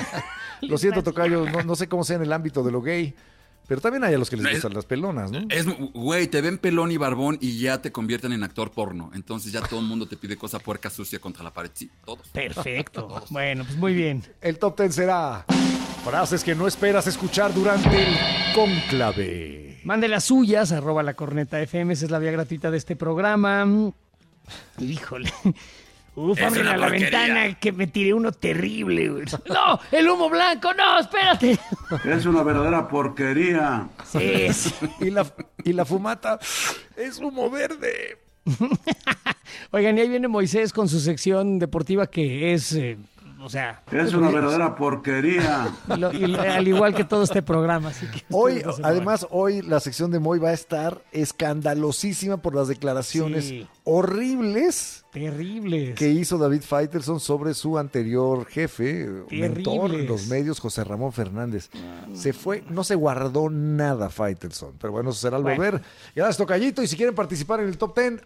Lo siento, tocayo, no sé cómo sea en el ámbito de lo gay, pero también hay a los que les No, gustan las pelonas, ¿no? Güey, te ven pelón y barbón y ya te convierten en actor porno. Entonces ya todo el mundo te pide cosa puerca sucia contra la pared. Sí, todos. Perfecto. Bueno, pues muy bien. El top 10 será... Frases que no esperas escuchar durante el cónclave. Mande las suyas, @lacornetafm, esa es la vía gratuita de este programa. Híjole. Uf, Es ábrele una a la porquería. ventana que me tiré uno terrible, güey. ¡No! ¡El humo blanco! ¡No! ¡Espérate! Es una verdadera porquería. Sí, sí. Y la fumata es humo verde. Oigan, y ahí viene Moisés con su sección deportiva que es, o sea... Es una verdadera porquería. al igual que todo este programa. Así que Hoy, ustedes no se además, hoy la sección de Moy va a estar escandalosísima por las declaraciones Sí. horribles terribles. que hizo David Faitelson sobre su anterior jefe, mentor en los medios, José Ramón Fernández. Se fue, no se guardó nada Faitelson, pero bueno, eso será al volver. Y ahora es tocallito, y si quieren participar en el Top 10,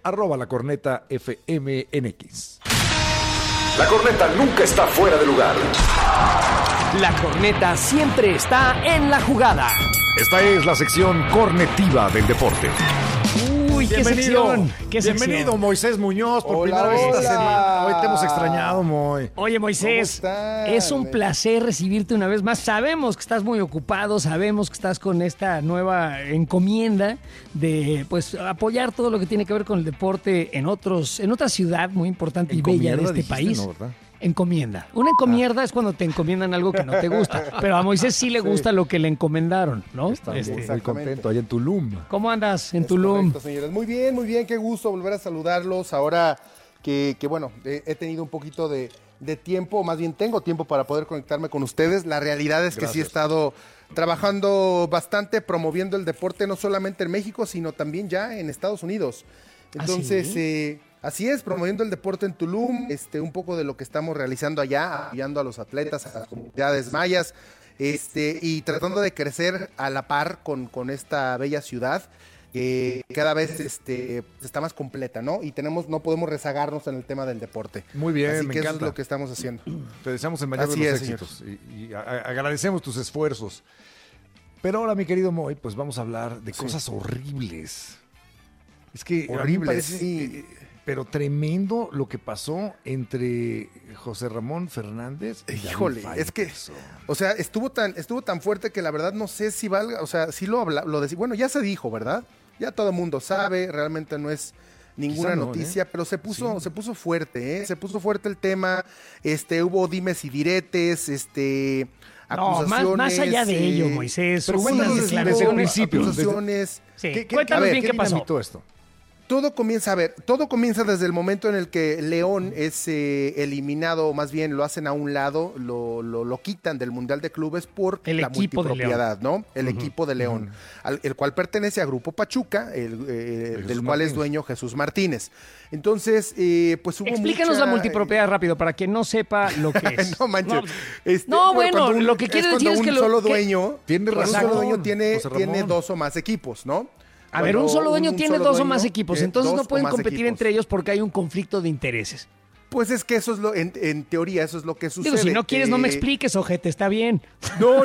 @lacornetafmnx. La corneta nunca está fuera de lugar. La corneta siempre está en la jugada. Esta es la sección cornetiva del deporte. Uy, qué sección. Qué Bienvenido, sección. Moisés Muñoz, por Hola, primera vez esta hola. semana. Hoy te hemos extrañado, Moy. Oye, Moisés, están? es un placer recibirte una vez más. Sabemos que estás muy ocupado, sabemos que estás con esta nueva encomienda de pues apoyar todo lo que tiene que ver con el deporte en otra ciudad muy importante y bella de Encomienda, este dijiste, país. ¿no, verdad? Encomienda. Una encomienda es cuando te encomiendan algo que no te gusta. Pero a Moisés sí le gusta lo que le encomendaron, ¿no? Está muy Exactamente. contento allá en Tulum. ¿Cómo andas en Es Tulum? correcto, señores. Muy bien, qué gusto volver a saludarlos. Ahora que bueno, he tenido un poquito de tiempo, más bien tengo tiempo para poder conectarme con ustedes. La realidad es que sí he estado trabajando bastante, promoviendo el deporte, no solamente en México, sino también ya en Estados Unidos. Entonces, así es, promoviendo el deporte en Tulum, un poco de lo que estamos realizando allá, apoyando a los atletas, a las comunidades mayas, y tratando de crecer a la par con esta bella ciudad, que cada vez está más completa, ¿no? Y no podemos rezagarnos en el tema del deporte. Muy bien, Así me que eso encanta. es lo que estamos haciendo. Te deseamos el mayor Así de los es, éxitos y agradecemos tus esfuerzos. Pero ahora, mi querido Moy, pues vamos a hablar de cosas horribles. Es que a mí me Horribles, parece, sí. pero tremendo lo que pasó entre José Ramón Fernández y David Híjole, es que, Faitelson. o sea, estuvo tan fuerte que la verdad no sé si valga, o sea, si lo decía, bueno, ya se dijo, ¿verdad? Ya todo el mundo sabe, realmente no es ninguna Quizá no, noticia, pero se puso fuerte, ¿eh? Se puso fuerte el tema, hubo dimes y diretes, No, acusaciones. más allá de ello, Moisés. Pero hubo cuéntanos unas desde el declaraciones. principio. Acusaciones. Sí, cuéntanos bien qué pasó. dinamitó esto? Todo comienza desde el momento en el que León es eliminado, o más bien lo hacen a un lado, lo quitan del Mundial de Clubes por El la equipo de multipropiedad, ¿no? El equipo de León, el cual pertenece a Grupo Pachuca, del cual es dueño Jesús Martínez. Entonces, pues hubo Explícanos la multipropiedad rápido, para quien no sepa lo que es. No manches. Bueno, lo que quiere decir es que un solo que- dueño, Tiene un razón, solo dueño tiene José Ramón. dos o más equipos, ¿no? A ver, un solo dueño tiene solo dos o dueño más equipos, tiene entonces no dos o pueden más competir equipos. entre ellos porque hay un conflicto de intereses. Pues es que eso es en teoría, eso es lo que sucede. Digo, si no quieres, no me Eh, expliques, ojete, está bien. No.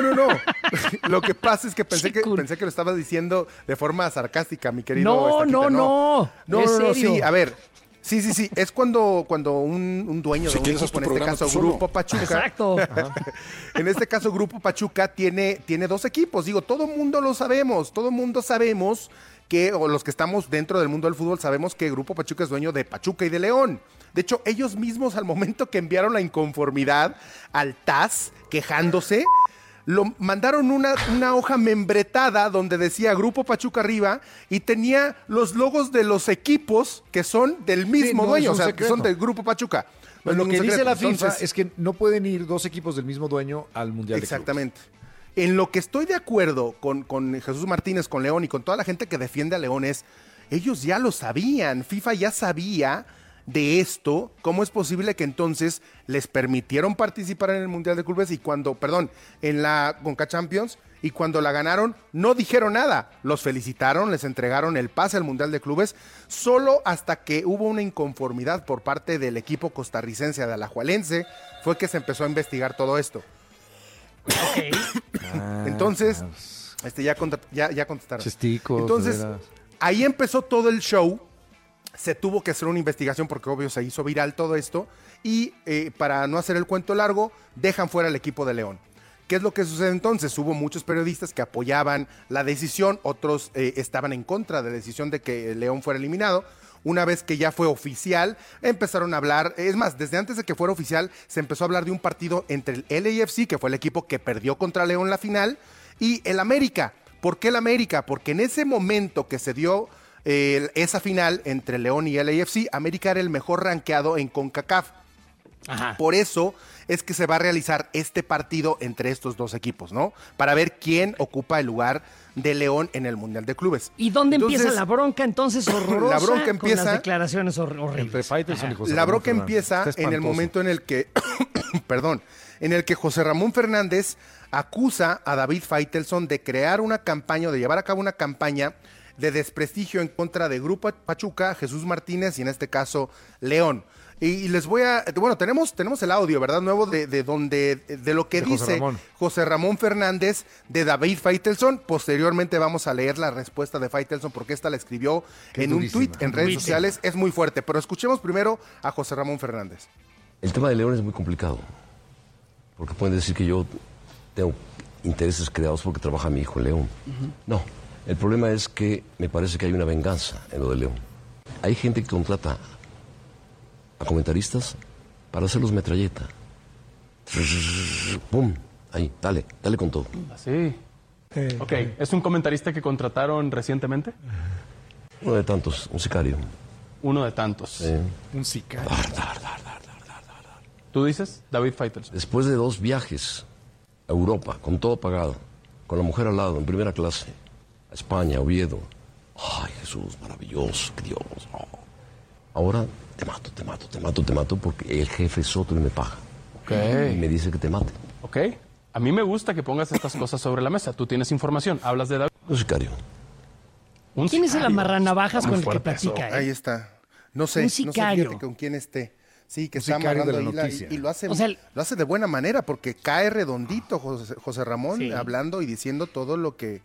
Lo que pasa es que pensé Qué cool. que lo estabas diciendo de forma sarcástica, mi querido. No, Estaquita, no. ¿Es serio? sí, a ver. Sí. Es cuando un dueño de un quieres, haz equipo, tu en este programa caso tú solo. Grupo Pachuca. Exacto. En este caso, Grupo Pachuca tiene dos equipos. Digo, todo mundo lo sabemos. Todo mundo sabemos o los que estamos dentro del mundo del fútbol, sabemos que Grupo Pachuca es dueño de Pachuca y de León. De hecho, ellos mismos, al momento que enviaron la inconformidad al TAS, quejándose, lo mandaron una hoja membretada donde decía Grupo Pachuca arriba y tenía los logos de los equipos que son del mismo no, dueño, es o un sea, que secreto. son del Grupo Pachuca. No Pues es lo ningún que dice secreto. la FIFA Entonces, es que no pueden ir dos equipos del mismo dueño al Mundial de Clubes. exactamente. En lo que estoy de acuerdo con Jesús Martínez, con León y con toda la gente que defiende a León es, ellos ya lo sabían, FIFA ya sabía de esto, ¿cómo es posible que entonces les permitieron participar en el Mundial de Clubes en la Conca Champions, y cuando la ganaron no dijeron nada, los felicitaron, les entregaron el pase al Mundial de Clubes, solo hasta que hubo una inconformidad por parte del equipo costarricense de Alajuelense fue que se empezó a investigar todo esto. Entonces, ya contestaron. Chesticos, Entonces, de veras. ahí empezó todo el show. Se tuvo que hacer una investigación porque obvio se hizo viral todo esto. Y para no hacer el cuento largo, dejan fuera al equipo de León. ¿Qué es lo que sucede entonces? Hubo muchos periodistas que apoyaban la decisión, otros estaban en contra de la decisión de que León fuera eliminado. Una vez que ya fue oficial, empezaron a hablar, es más, desde antes de que fuera oficial, se empezó a hablar de un partido entre el LAFC, que fue el equipo que perdió contra León la final, y el América. ¿Por qué el América? Porque en ese momento que se dio esa final entre León y LAFC, América era el mejor rankeado en CONCACAF. Ajá. Por eso es que se va a realizar este partido entre estos dos equipos, ¿no? Para ver quién ocupa el lugar de León en el Mundial de Clubes. ¿Y dónde empieza la bronca entonces horrorosa? La bronca empieza con las declaraciones horribles. Entre Faitelson y José La Ramón bronca Fernández. empieza en el momento en el que, perdón, en el que José Ramón Fernández acusa a David Faitelson de crear una campaña, de llevar a cabo una campaña de desprestigio en contra de Grupo Pachuca, Jesús Martínez y en este caso León. Y les voy a, bueno, tenemos el audio, ¿verdad? Nuevo de lo que dice José Ramón Fernández de David Faitelson. Posteriormente vamos a leer la respuesta de Faitelson porque esta la escribió en un tuit en redes sociales. Es muy fuerte, pero escuchemos primero a José Ramón Fernández. El tema de León es muy complicado, porque pueden decir que yo tengo intereses creados porque trabaja mi hijo en León. No, el problema es que me parece que hay una venganza en lo de León. Hay gente que contrata a comentaristas para hacerlos metralleta. ¡Pum! Ahí, dale con todo. Así. Ok, ¿es un comentarista que contrataron recientemente? Uno de tantos, un sicario. Uno de tantos. Un sicario. ¿Tú dices? David Faitelson. Después de 2 viajes a Europa, con todo pagado, con la mujer al lado, en primera clase, a España, Oviedo. Ay, Jesús, maravilloso, Dios. Oh. Ahora te mato, porque el jefe es otro y me paga. Ok. Y me dice que te mate. Ok. A mí me gusta que pongas estas cosas sobre la mesa. Tú tienes información. Hablas de David. Un sicario. ¿Quién es el amarranavajas con el que platica? Ahí está. No sé, un sicario. No sé con quién esté. Sí, que un está amarrando de la ahí y lo hace, lo hace de buena manera porque cae redondito José Ramón hablando y diciendo todo lo que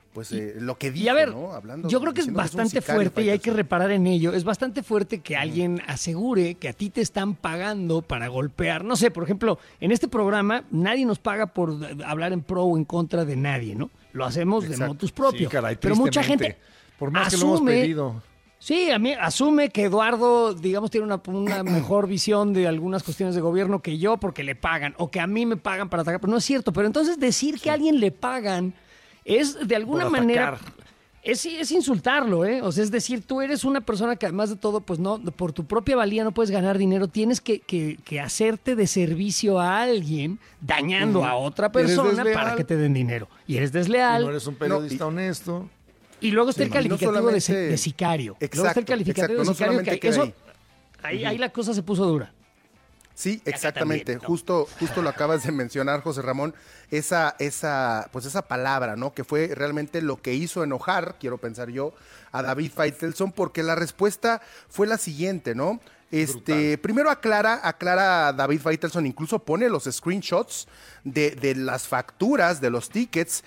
lo que dijo, y a ver, ¿no? Hablando, yo creo que es bastante fuerte y hay que reparar en ello. Es bastante fuerte que alguien asegure que a ti te están pagando para golpear. No sé, por ejemplo, en este programa nadie nos paga por hablar en pro o en contra de nadie, ¿no? Lo hacemos de motus propio. Sí, caray, pero mucha gente por más asume, que lo hemos pedido. Sí, a mí asume que Eduardo, digamos, tiene una mejor visión de algunas cuestiones de gobierno que yo porque le pagan, o que a mí me pagan para atacar, pero no es cierto. Pero entonces decir que a alguien le pagan es de alguna manera, es insultarlo, ¿eh? O sea, es decir, tú eres una persona que además de todo, pues no, por tu propia valía no puedes ganar dinero, tienes que hacerte de servicio a alguien dañando a otra persona para que te den dinero. Y eres desleal. Y no eres un periodista honesto. Y luego está el calificativo de sicario. Exacto, luego está el calificativo de sicario, que eso, ahí la cosa se puso dura. Sí, exactamente. También, ¿no? Justo lo acabas de mencionar, José Ramón, esa palabra, ¿no? Que fue realmente lo que hizo enojar, quiero pensar yo, a David Faitelson, porque la respuesta fue la siguiente, ¿no? Primero aclara David Faitelson, incluso pone los screenshots de las facturas, de los tickets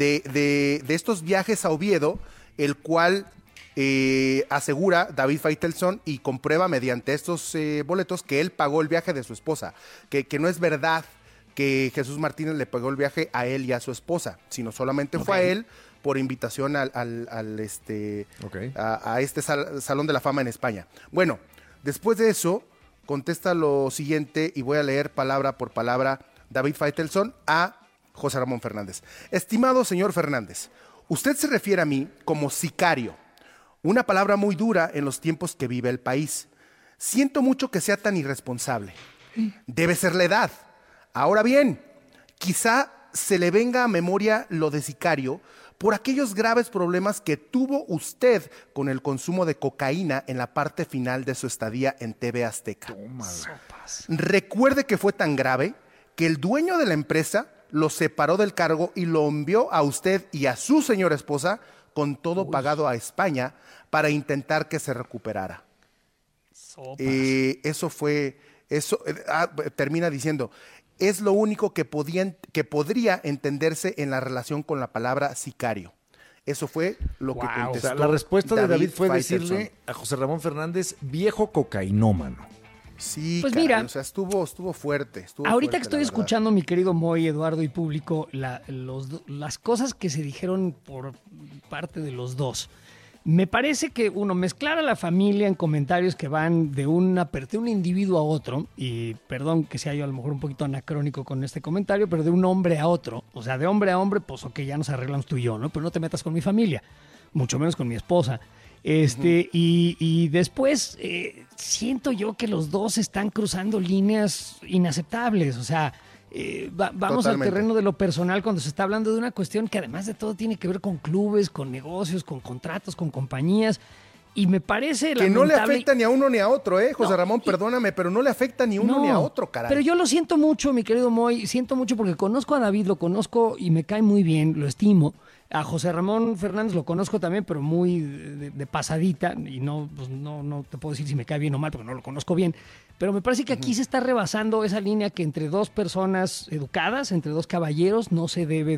de estos viajes a Oviedo, el cual asegura David Faitelson y comprueba mediante estos boletos que él pagó el viaje de su esposa, que no es verdad que Jesús Martínez le pagó el viaje a él y a su esposa, sino solamente fue a él por invitación a este Salón de la Fama en España. Bueno, después de eso, contesta lo siguiente y voy a leer palabra por palabra David Faitelson a José Ramón Fernández. Estimado señor Fernández, usted se refiere a mí como sicario, una palabra muy dura en los tiempos que vive el país. Siento mucho que sea tan irresponsable. Debe ser la edad. Ahora bien, quizá se le venga a memoria lo de sicario por aquellos graves problemas que tuvo usted con el consumo de cocaína en la parte final de su estadía en TV Azteca. Recuerde que fue tan grave que el dueño de la empresa lo separó del cargo y lo envió a usted y a su señora esposa con todo pagado a España para intentar que se recuperara. Termina diciendo, es lo único que podría entenderse en la relación con la palabra sicario. Eso fue lo que contestó. O sea, la respuesta de David fue Faitelson. decirle a José Ramón Fernández, viejo cocainómano. Sí, Pues caray, mira, o sea, estuvo fuerte. Ahorita fuerte, que estoy la escuchando, mi querido Moy, Eduardo y público, las cosas que se dijeron por parte de los dos, me parece que uno mezclar a la familia en comentarios que van de un individuo a otro, y perdón que sea yo a lo mejor un poquito anacrónico con este comentario, pero de un hombre a otro, o sea, de hombre a hombre, pues ok, ya nos arreglamos tú y yo, ¿no? Pero no te metas con mi familia, mucho menos con mi esposa. Y después siento yo que los dos están cruzando líneas inaceptables, o sea, vamos al terreno de lo personal cuando se está hablando de una cuestión que además de todo tiene que ver con clubes, con negocios, con contratos, con compañías, y me parece que no le afecta ni a uno ni a otro, José Ramón, perdóname, pero no le afecta ni a uno ni a otro, caray. Pero yo lo siento mucho, mi querido Moy, siento mucho porque conozco a David, lo conozco y me cae muy bien, lo estimo. A José Ramón Fernández lo conozco también, pero muy de pasadita, y no te puedo decir si me cae bien o mal, porque no lo conozco bien. Pero me parece que aquí se está rebasando esa línea que entre dos personas educadas, entre dos caballeros, no se debe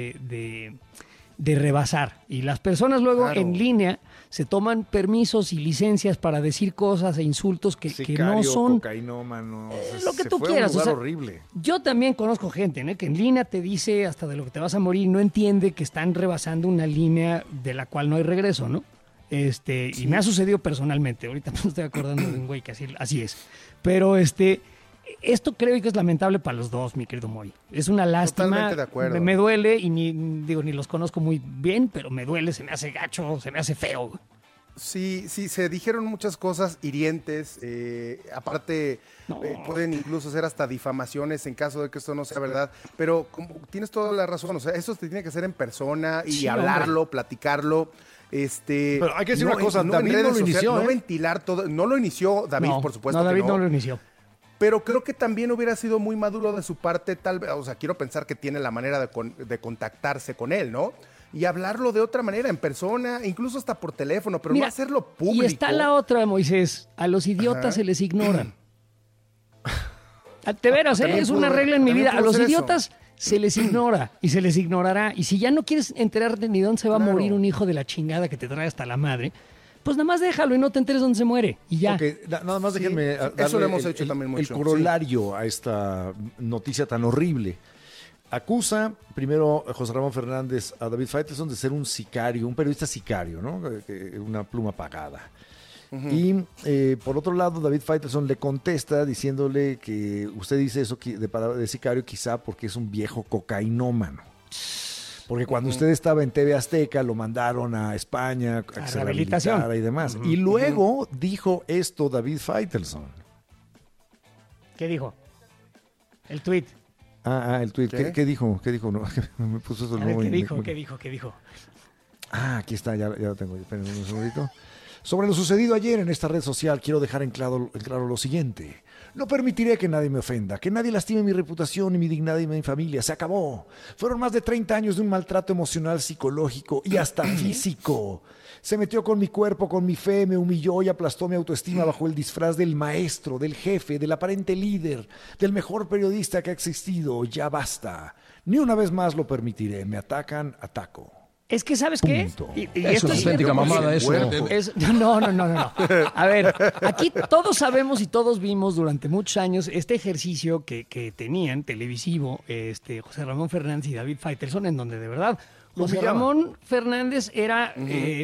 de rebasar. Y las personas luego en línea se toman permisos y licencias para decir cosas e insultos que no son cocainómano, lo que tú fue quieras. Un lugar o sea, horrible. Yo también conozco gente, ¿no?, que en línea te dice hasta de lo que te vas a morir, no entiende que están rebasando una línea de la cual no hay regreso, ¿no? Y me ha sucedido personalmente. Ahorita me estoy acordando de un güey que así es. Pero esto creo que es lamentable para los dos, mi querido Moy. Es una lástima. Totalmente de acuerdo. Me duele y ni los conozco muy bien, pero me duele, se me hace gacho, se me hace feo. Sí, se dijeron muchas cosas hirientes. Aparte, pueden incluso ser hasta difamaciones en caso de que esto no sea verdad. Pero tienes toda la razón. O sea, eso se tiene que hacer en persona y hablarlo, platicarlo. Pero hay que decir una cosa, David no lo inició. No ventilar todo. No lo inició David, por supuesto. No, David no lo inició. Pero creo que también hubiera sido muy maduro de su parte, tal vez, o sea, quiero pensar que tiene la manera de contactarse con él, ¿no? Y hablarlo de otra manera, en persona, incluso hasta por teléfono, pero no hacerlo público. Y está la otra, Moisés, a los idiotas se les ignoran. De veras, es una regla en mi vida, a los idiotas se les ignora y se les ignorará. Y si ya no quieres enterarte ni dónde se va a morir un hijo de la chingada que te trae hasta la madre, pues nada más déjalo y no te enteres dónde se muere y ya. Okay, nada más déjenme eso lo hemos hecho también mucho. El corolario a esta noticia tan horrible. Acusa primero José Ramón Fernández a David Faitelson de ser un sicario, un periodista sicario, ¿no? Una pluma pagada. Y por otro lado, David Faitelson le contesta diciéndole que usted dice eso de sicario quizá porque es un viejo cocainómano. Porque cuando usted estaba en TV Azteca lo mandaron a España a que se rehabilitara y demás. Y luego dijo esto David Faitelson. ¿Qué dijo? El tuit. El tuit. ¿Qué dijo? ¿Qué dijo? No, me puso eso nuevo. ¿Qué dijo? Aquí está, ya lo tengo. Esperen un segundito. Sobre lo sucedido ayer en esta red social, quiero dejar en claro lo siguiente. No permitiré que nadie me ofenda, que nadie lastime mi reputación, ni mi dignidad y mi familia. Se acabó. Fueron más de 30 años de un maltrato emocional, psicológico y hasta físico. Se metió con mi cuerpo, con mi fe, me humilló y aplastó mi autoestima bajo el disfraz del maestro, del jefe, del aparente líder, del mejor periodista que ha existido. Ya basta. Ni una vez más lo permitiré. Me atacan, ataco. Es que, ¿sabes qué? Y es una auténtica mamada eso. No. A ver, aquí todos sabemos y todos vimos durante muchos años este ejercicio que tenían televisivo José Ramón Fernández y David Faitelson, en donde de verdad José Ramón Fernández era,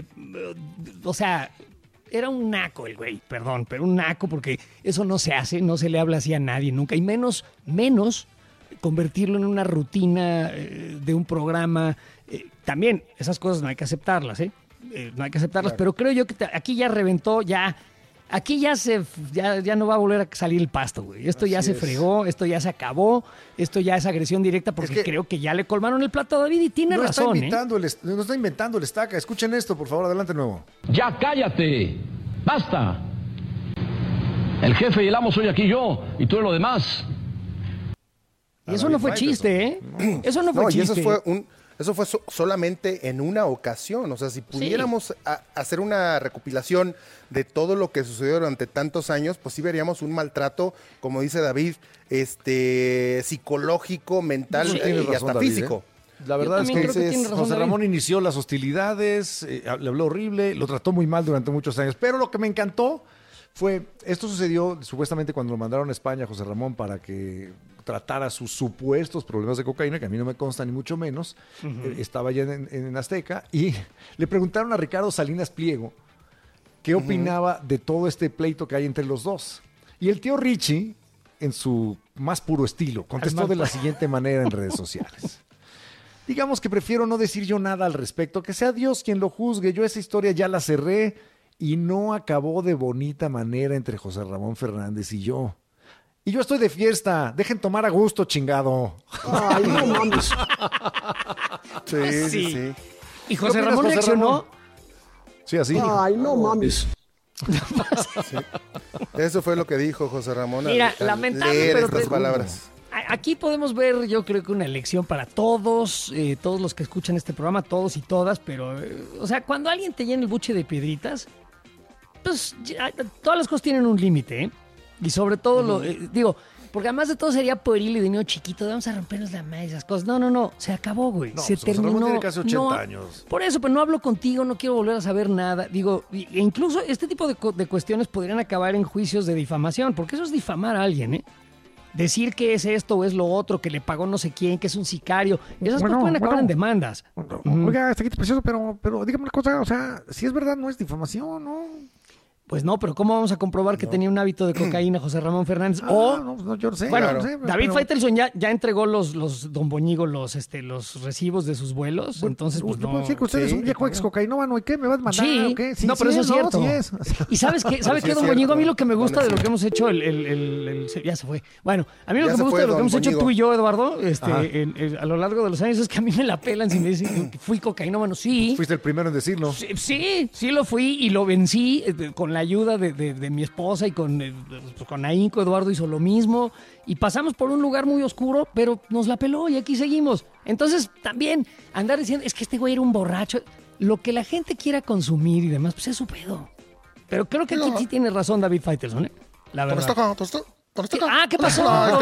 era un naco el güey, perdón, pero un naco porque eso no se hace, no se le habla así a nadie nunca, y menos convertirlo en una rutina de un programa. También esas cosas no hay que aceptarlas, no hay que aceptarlas, pero creo yo que aquí ya reventó, aquí ya no va a volver a salir el pasto, güey. Esto ya se fregó, esto ya se acabó, esto ya es agresión directa porque creo que ya le colmaron el plato a David y tiene razón. No está inventando el estaca. Escuchen esto, por favor, adelante nuevo. Ya cállate, basta. El jefe y el amo soy aquí yo y tú lo demás. Y eso no fue chiste, Eso no fue chiste. Y eso fue solamente en una ocasión. O sea, si pudiéramos hacer una recopilación de todo lo que sucedió durante tantos años, pues sí veríamos un maltrato, como dice David, psicológico, mental y hasta físico. La verdad es que José Ramón inició las hostilidades, le habló horrible, lo trató muy mal durante muchos años. Pero lo que me encantó Esto sucedió supuestamente cuando lo mandaron a España José Ramón para que tratara sus supuestos problemas de cocaína, que a mí no me consta ni mucho menos. Estaba ya en Azteca y le preguntaron a Ricardo Salinas Pliego qué opinaba de todo este pleito que hay entre los dos. Y el tío Richie, en su más puro estilo, contestó de la siguiente manera en redes sociales. Digamos que prefiero no decir yo nada al respecto, que sea Dios quien lo juzgue. Yo esa historia ya la cerré y no acabó de bonita manera entre José Ramón Fernández y yo. Y yo estoy de fiesta. Dejen tomar a gusto, chingado. Ay, no mames. Sí. ¿Y José Ramón reaccionó? Sí, así. Ay, no mames. Sí. Eso fue lo que dijo José Ramón. Mira, lamentable, pero estas palabras. Aquí podemos ver, yo creo que una lección para todos, todos los que escuchan este programa, todos y todas, pero, o sea, cuando alguien te llena el buche de piedritas, pues todas las cosas tienen un límite, ¿eh? Y sobre todo, digo, porque además de todo sería pueril y de niño chiquito, vamos a rompernos la madre, esas cosas. No, se acabó, güey. No, se pues terminó. tiene casi 80 años. Por eso, pero no hablo contigo, no quiero volver a saber nada. Digo, e incluso este tipo de cuestiones podrían acabar en juicios de difamación, porque eso es difamar a alguien, ¿eh? Decir que es esto o es lo otro, que le pagó no sé quién, que es un sicario. Esas cosas pueden acabar en demandas. Oiga, está aquí precioso, pero dígame una cosa, o sea, si es verdad, no es difamación, ¿no? Pues no, pero ¿cómo vamos a comprobar que tenía un hábito de cocaína José Ramón Fernández? Yo lo sé. Bueno, claro. David Faitelson ya entregó los Don Boñigo los recibos de sus vuelos, entonces pues no. ¿Puedo decir que usted es un viejo ex cocainómano y qué? ¿Me vas a mandar? Sí, ¿o qué? Sí, no, pero eso es cierto. Sí es. ¿Y sabes qué, Don Boñigo? A mí lo que me gusta de lo que hemos hecho, ya se fue. Bueno, a mí lo que me gusta de lo que hemos hecho tú y yo, Eduardo, a lo largo de los años es que a mí me la pelan si me dicen que fui cocainómano. Sí. Fuiste el primero en decirlo. Sí lo fui y lo vencí con la ayuda de mi esposa y con ahínco. Eduardo hizo lo mismo y pasamos por un lugar muy oscuro, pero nos la peló y aquí seguimos. Entonces también andar diciendo, es que este güey era un borracho, lo que la gente quiera consumir y demás, pues es su pedo. Pero creo que aquí sí tiene razón David Faitelson, ¿eh? La verdad. ¿Qué pasó? Don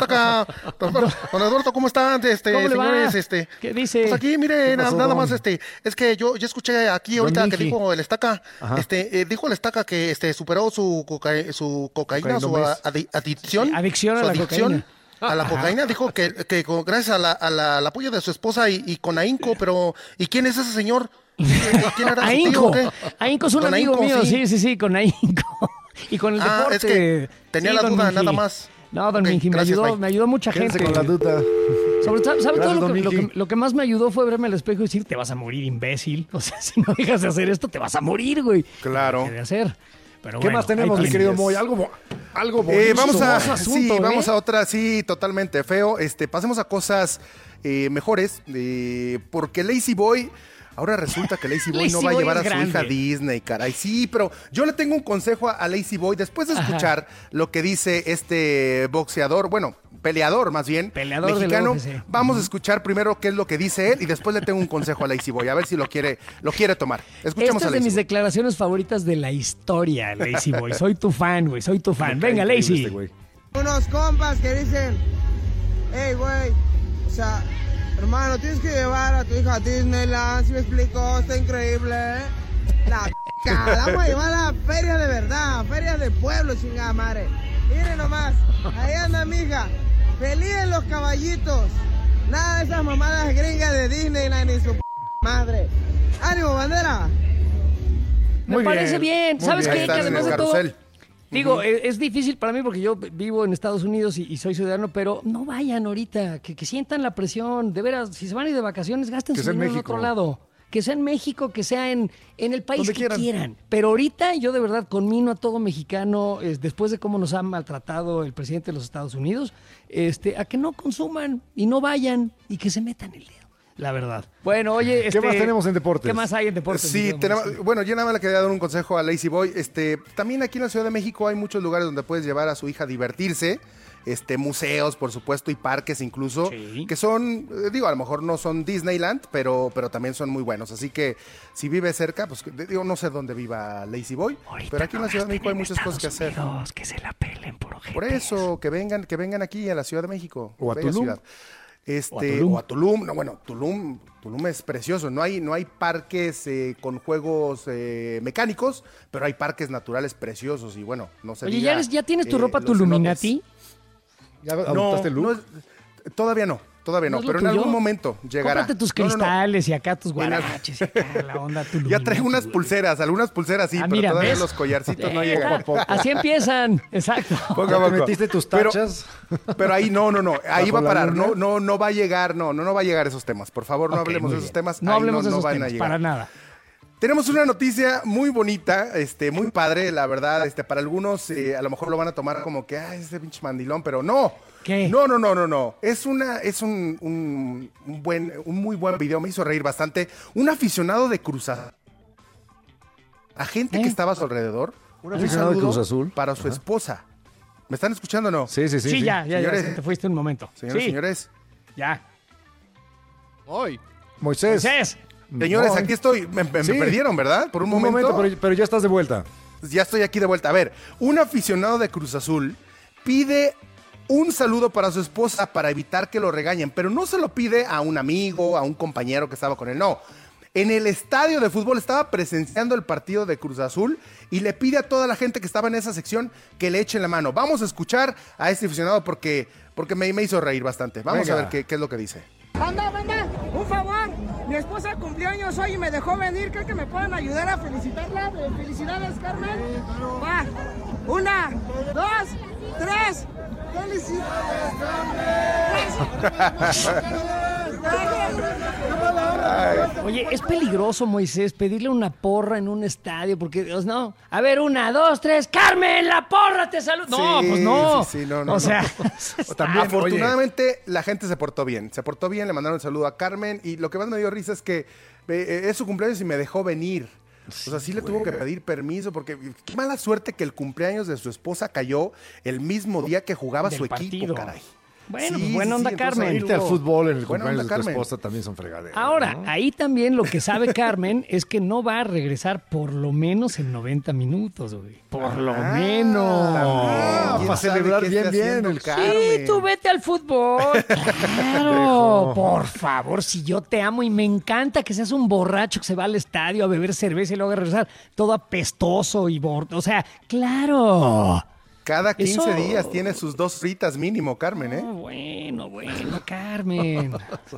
Eduardo, ¿cómo están? ¿Cómo le va? Señores, ¿Qué dice? Pues aquí, mire, pasó, nada don? más, es que yo escuché aquí ahorita Don que Miji. dijo el Estaca, dijo el Estaca que superó su cocaína, su adicción. Sí, adicción a la cocaína. A la cocaína, dijo que gracias al apoyo de su esposa y con ahínco, pero ¿y quién es ese señor? ¿Quién era su tío o qué? Ahínco es un Con amigo ahínco, mío, sí, con ahínco. Y con el deporte. Es que tenía la don duda, Miji. nada más. No, don Ok, Miji, gracias, me ayudó mucha Quédense gente. con la duda. ¿Sabe todo don Miji. lo que más me ayudó fue verme al espejo y decir, te vas a morir, imbécil? O sea, si no dejas de hacer esto, te vas a morir, güey. Claro. ¿Qué de hacer? Pero ¿Qué bueno, más tenemos, ahí mi querido tienes. Moy? Algo bonito. Vamos a otra, sí, totalmente feo. Pasemos a cosas mejores, porque Lazy Boy, ahora resulta que Lazy Boy no va a llevar a su hija a Disney, caray. Sí, pero yo le tengo un consejo a Lazy Boy, después de escuchar lo que dice este boxeador, bueno, peleador más bien, mexicano, vamos a escuchar primero qué es lo que dice él y después le tengo un consejo a Lazy Boy, a ver si lo quiere tomar. Escuchemos Esta a es de Lazy mis Boy. declaraciones favoritas de la historia, Lazy Boy. Soy tu fan, güey, soy tu fan. Venga, Lazy. Unos compas que dicen, hey, güey, o sea, hermano, tienes que llevar a tu hija a Disneyland, ¿sí me explico? Está increíble, ¿eh? La vamos a llevar a la feria de verdad, feria de pueblo, chingada madre. Miren nomás, ahí anda mi hija, feliz en los caballitos. Nada de esas mamadas gringas de Disneyland ni su madre. ¡Ánimo, bandera! Me parece bien. ¿Sabes qué? Que además de todo, digo, Ujú. es difícil para mí porque yo vivo en Estados Unidos y soy ciudadano, pero no vayan ahorita, que sientan la presión. De veras, si se van a ir de vacaciones, gasten Que su sea en dinero en México. otro lado. Que sea en México, que sea en el país Donde que quieran. Pero ahorita yo de verdad conmino a todo mexicano, después de cómo nos ha maltratado el presidente de los Estados Unidos, a que no consuman y no vayan y que se metan el dedo. La verdad. Bueno, oye, ¿Qué más tenemos en deportes? ¿Qué más hay en deportes? Sí, bueno, yo nada más le quería dar un consejo a Lazy Boy. También aquí en la Ciudad de México hay muchos lugares donde puedes llevar a su hija a divertirse. Museos, por supuesto, y parques incluso, que son, a lo mejor no son Disneyland, pero también son muy buenos. Así que si vive cerca, pues no sé dónde viva Lazy Boy, pero aquí en la Ciudad de México hay muchas cosas que hacer. Que se la pelen por ojete. Por eso, que vengan aquí a la Ciudad de México. O a bella Tulum. ciudad. o a Tulum. No, bueno, Tulum es precioso. No hay parques con juegos mecánicos, pero hay parques naturales preciosos y bueno, no sé. Oye, ¿ya tienes tu ropa Tuluminati? ¿Ya adoptaste el look? Todavía no, pero en algún momento llegará. Cómprate tus cristales y acá tus guaraches y acá la onda Tulum. Ya traigo unas pulseras, algunas pulseras sí, pero mira, todavía ¿ves? los collarcitos no llegan. Así empiezan, exacto. Poco a poco. ¿Metiste tus tachas? Pero ahí no, ahí va a parar, no va a llegar, no va a llegar esos temas. Por favor, no hablemos de esos temas. No hablemos de esos van a temas, llegar. para nada. Tenemos una noticia muy bonita, muy padre, la verdad. Para algunos a lo mejor lo van a tomar como que, ese pinche mandilón, pero no. ¿Qué? No. Es un muy buen video, me hizo reír bastante. Un aficionado de Cruz Azul. A gente que estaba a su alrededor. Un aficionado de Cruz Azul. Para su esposa. ¿Me están escuchando o no? Sí. Sí, ya, te fuiste un momento. Señores. Ya. Hoy. Moisés. Señores, aquí estoy. Me perdieron, ¿verdad? Por un momento. Pero ya estás de vuelta. Ya estoy aquí de vuelta. A ver, un aficionado de Cruz Azul pide un saludo para su esposa para evitar que lo regañen, pero no se lo pide a un amigo, a un compañero que estaba con él, no. En el estadio de fútbol estaba presenciando el partido de Cruz Azul y le pide a toda la gente que estaba en esa sección que le echen la mano. Vamos a escuchar a este aficionado porque me hizo reír bastante. Vamos a ver qué es lo que dice. Banda, un favor. Mi esposa cumplió años hoy y me dejó venir. ¿Creen que me puedan ayudar a felicitarla? Felicidades, Carmen. Va. 1, 2, 3. ¡Felicidades, Carmen! Oye, es peligroso, Moisés, pedirle una porra en un estadio, porque, no. A ver, 1, 2, 3, ¡Carmen, la porra te saluda! No, pues no. Sí, no. O sea, también, afortunadamente, la gente se portó bien. Le mandaron un saludo a Carmen y lo que más me dio risa es que es su cumpleaños y me dejó venir. O sea, sí le tuvo que pedir permiso porque qué mala suerte que el cumpleaños de su esposa cayó el mismo día que jugaba su equipo, caray. Bueno, pues buena onda, Carmen. Irte al fútbol en el cumpleaños de tu esposa también son fregaderas. Ahora, ¿no? ahí también lo que sabe Carmen es que no va a regresar por lo menos en 90 minutos, güey. Por lo menos. Para celebrar bien el Carmen. Sí, tú vete al fútbol. Claro, por favor, si yo te amo y me encanta que seas un borracho que se va al estadio a beber cerveza y luego a regresar todo apestoso y o sea, claro. Cada 15 días tiene sus 2 fritas mínimo, Carmen, ¿eh? Bueno, Carmen.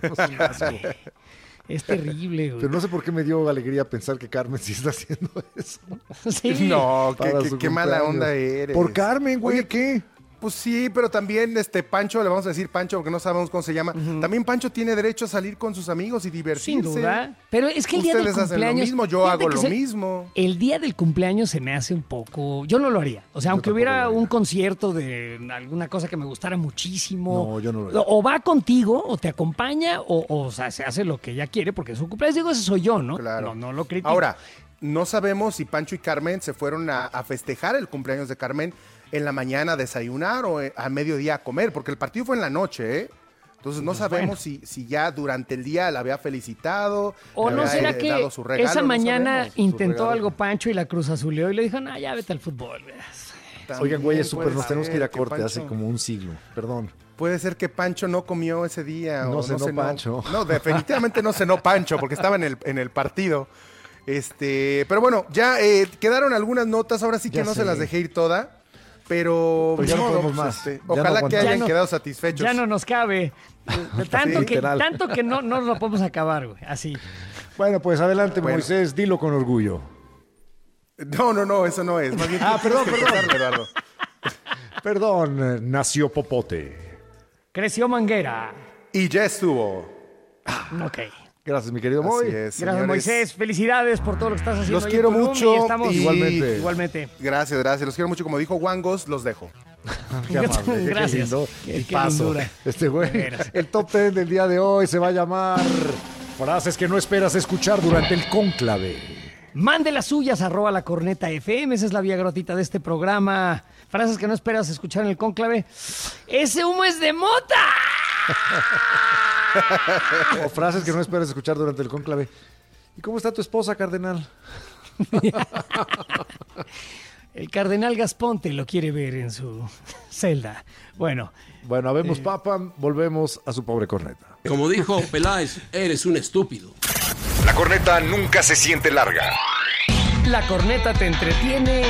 Es terrible, güey. Pero no sé por qué me dio alegría pensar que Carmen sí está haciendo eso. Sí. No, qué mala onda eres. Por Carmen, güey, Oye, ¿qué? Pues sí, pero también Pancho, le vamos a decir Pancho porque no sabemos cómo se llama. También Pancho tiene derecho a salir con sus amigos y divertirse. Sin duda. Pero es que el día del Ustedes cumpleaños... hacen lo mismo, yo hago lo mismo. El día del cumpleaños se me hace un poco... Yo no lo haría. O sea, aunque hubiera un concierto de alguna cosa que me gustara muchísimo... No, yo no lo haría. O va contigo, o te acompaña, o sea, se hace lo que ella quiere, porque es su cumpleaños. Digo, ese soy yo, ¿no? Claro. No lo critico. Ahora, no sabemos si Pancho y Carmen se fueron a festejar el cumpleaños de Carmen en la mañana a desayunar o a mediodía a comer, porque el partido fue en la noche, ¿eh? Entonces no sabemos si ya durante el día la había felicitado, o le no había será que dado su regalo, esa no mañana sabemos. intentó algo Pancho y la Cruz Azuleó y le dijo, ya vete al fútbol. Oigan, güey, es súper, nos tenemos que ir a que corte Pancho- hace como un siglo, perdón. Puede ser que Pancho no comió ese día. No o cenó Pancho. No, definitivamente no cenó Pancho porque estaba en el partido. Pero bueno, ya quedaron algunas notas, ahora sí que Ya no sé. se las dejé ir toda. Pero Pues ya ni no modo, podemos más. Ya no ojalá que aguantamos. hayan Ya no- quedado satisfechos. Ya no nos cabe. Tanto, Sí, que, literal. tanto que no lo podemos acabar, güey. Así. Bueno, pues adelante, Bueno. Moisés, dilo con orgullo. No, eso no es. Más bien tú perdón, tienes que empezar, Eduardo. Perdón, nació Popote. Creció Manguera. Y ya estuvo. Ok. Gracias, mi querido Moy. Así es, Gracias, señores. Moisés. Felicidades por todo lo que estás haciendo. Los ahí en quiero Tulum mucho. y estamos Igualmente. Igualmente. Gracias. Los quiero mucho. Como dijo Wangos, los dejo. Qué amable, Gracias. Qué lindo. Qué Paso. lindura. Este güey, De veras. el top 10 del día de hoy se va a llamar Frases que no esperas escuchar durante el cónclave. Mande las suyas, @lacorneta.fm. Esa es la vía gratuita de este programa. Frases que no esperas escuchar en el cónclave. ¡Ese humo es de mota! O frases que no esperas escuchar durante el cónclave. ¿Y cómo está tu esposa, cardenal? El cardenal Gasponte lo quiere ver en su celda. Bueno, habemos papa, volvemos a su pobre corneta. Como dijo Peláez, eres un estúpido. La corneta nunca se siente larga. La corneta te entretiene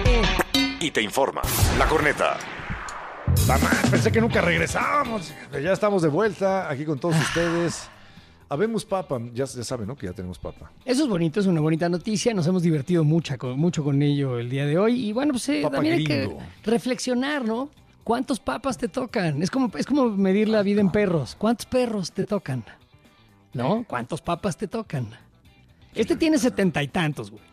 y te informa. La corneta. Pensé que nunca regresábamos. Ya estamos de vuelta aquí con todos ustedes. Habemos papa, ya saben, ¿no? Que ya tenemos papa. Eso es bonito, es una bonita noticia. Nos hemos divertido mucho con ello el día de hoy. Y bueno, pues también hay que reflexionar, ¿no? ¿Cuántos papas te tocan? Es como medir la vida en perros. ¿Cuántos perros te tocan? ¿No? ¿Cuántos papas te tocan? Este tiene 70 y tantos, güey.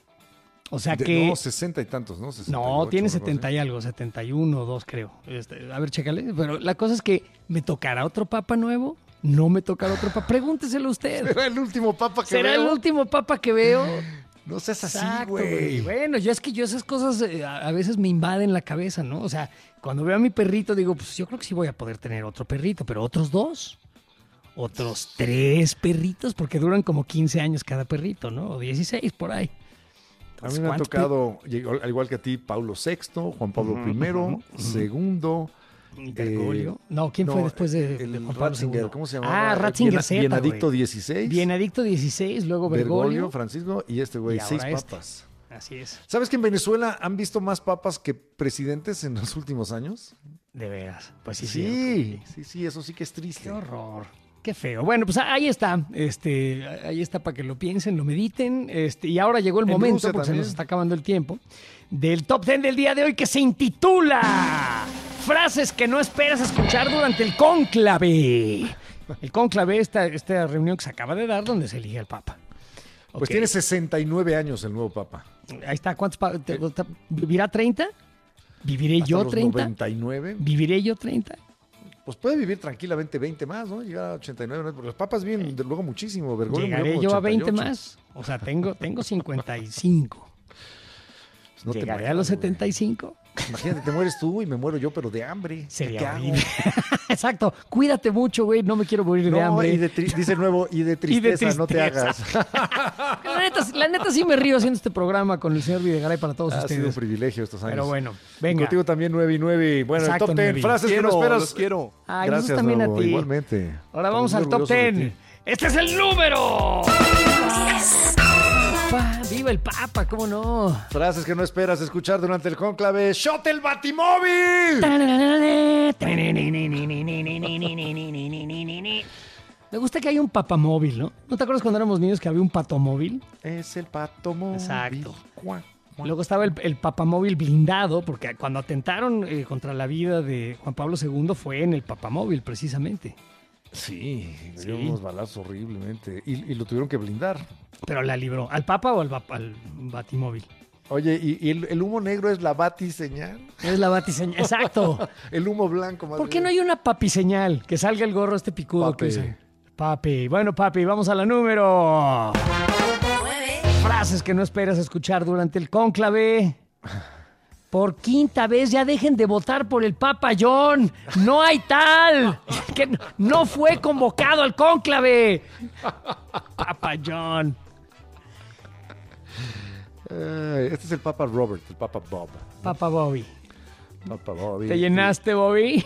O sea que... No, 60 y tantos, ¿no? 68, tiene 70 y algo, 71 o 2 creo. A ver, chécale. Pero la cosa es que, ¿me tocará otro papa nuevo? ¿No me tocará otro papa? Pregúnteselo usted. ¿Será el último papa que veo? ¿Será el último papa que veo? No seas así, Exacto, güey. Bueno, yo esas cosas a veces me invaden la cabeza, ¿no? O sea, cuando veo a mi perrito digo, pues yo creo que sí voy a poder tener otro perrito, pero otros 2, otros 3 perritos, porque duran como 15 años cada perrito, ¿no? O 16 por ahí. Entonces, a mí me ha tocado, al igual que a ti, Paulo VI, Juan Pablo I, segundo... Bergoglio. ¿Quién fue después de Juan Pablo Ratzinger? II? ¿Cómo se llamaba? Ratzinger Z, Bienadicto XVI. Bienadicto XVI, luego Bergoglio. Francisco y este güey, 6 papas. Así es. ¿Sabes que en Venezuela han visto más papas que presidentes en los últimos años? De veras. Pues sí. Sí, eso sí que es triste. Qué horror. Qué feo. Bueno, pues ahí está. Ahí está para que lo piensen, lo mediten. Y ahora llegó el momento, Rusia porque también. se nos está acabando el tiempo, del Top 10 del día de hoy, que se intitula Frases que no esperas escuchar durante el cónclave. El cónclave, esta reunión que se acaba de dar, donde se elige al Papa. Pues tiene 69 años el nuevo Papa. Ahí está. ¿Cuántos ¿Vivirá 30? ¿Viviré Hasta yo los 30? 99. ¿Viviré yo 30? Pues puede vivir tranquilamente 20 más, ¿no? Llegar a 89, ¿no? Porque los papas viven luego muchísimo. Bergoglio ¿Llegaré murió yo como a 20 88. más? O sea, tengo 55. No te ¿Llegaré mueras, a los güey. 75? Imagínate, te mueres tú y me muero yo, pero de hambre. Sería ¿Qué hago? horrible. Exacto. Cuídate mucho, güey. No me quiero morir de hambre. Dice el nuevo, y de tristeza, no te hagas. La neta sí me río haciendo este programa con el señor Videgaray para todos Ha sido un ustedes. privilegio estos años. Pero bueno, venga. Contigo también 9 y 9. Bueno, Exacto, el top 10, 9. frases que no esperas. Los quiero. Ay, Gracias, nosotros también Novo, a ti. igualmente. Ahora vamos Estamos al muy top orgullosos de 10. ti. Este es el número. ¡Viva el Papa! ¿Cómo no? Frases que no esperas escuchar durante el cónclave. ¡Shot el Batimóvil! Me gusta que hay un papamóvil, ¿no? ¿No te acuerdas cuando éramos niños que había un patomóvil? Es el patomóvil. Exacto. Luego estaba el papamóvil blindado, porque cuando atentaron contra la vida de Juan Pablo II fue en el papamóvil, precisamente. Sí, le dieron unos balazos horriblemente. Y lo tuvieron que blindar. Pero la libró. ¿Al Papa o al Batimóvil? Oye, ¿y el humo negro es la batiseñal? Es la batiseñal, exacto. El humo blanco más ¿Por qué bien. no hay una papiseñal? Que salga el gorro este picudo Papi. que usa. Papi. Bueno, papi, vamos a la número 9. Frases que no esperas escuchar durante el cónclave. Por quinta vez, ya dejen de votar por el Papa John. No hay tal. Que no fue convocado al cónclave. Papa John. Este es el Papa Robert, el Papa Bob. Papa Bobby. Papa Bobby. ¿Te llenaste, Bobby?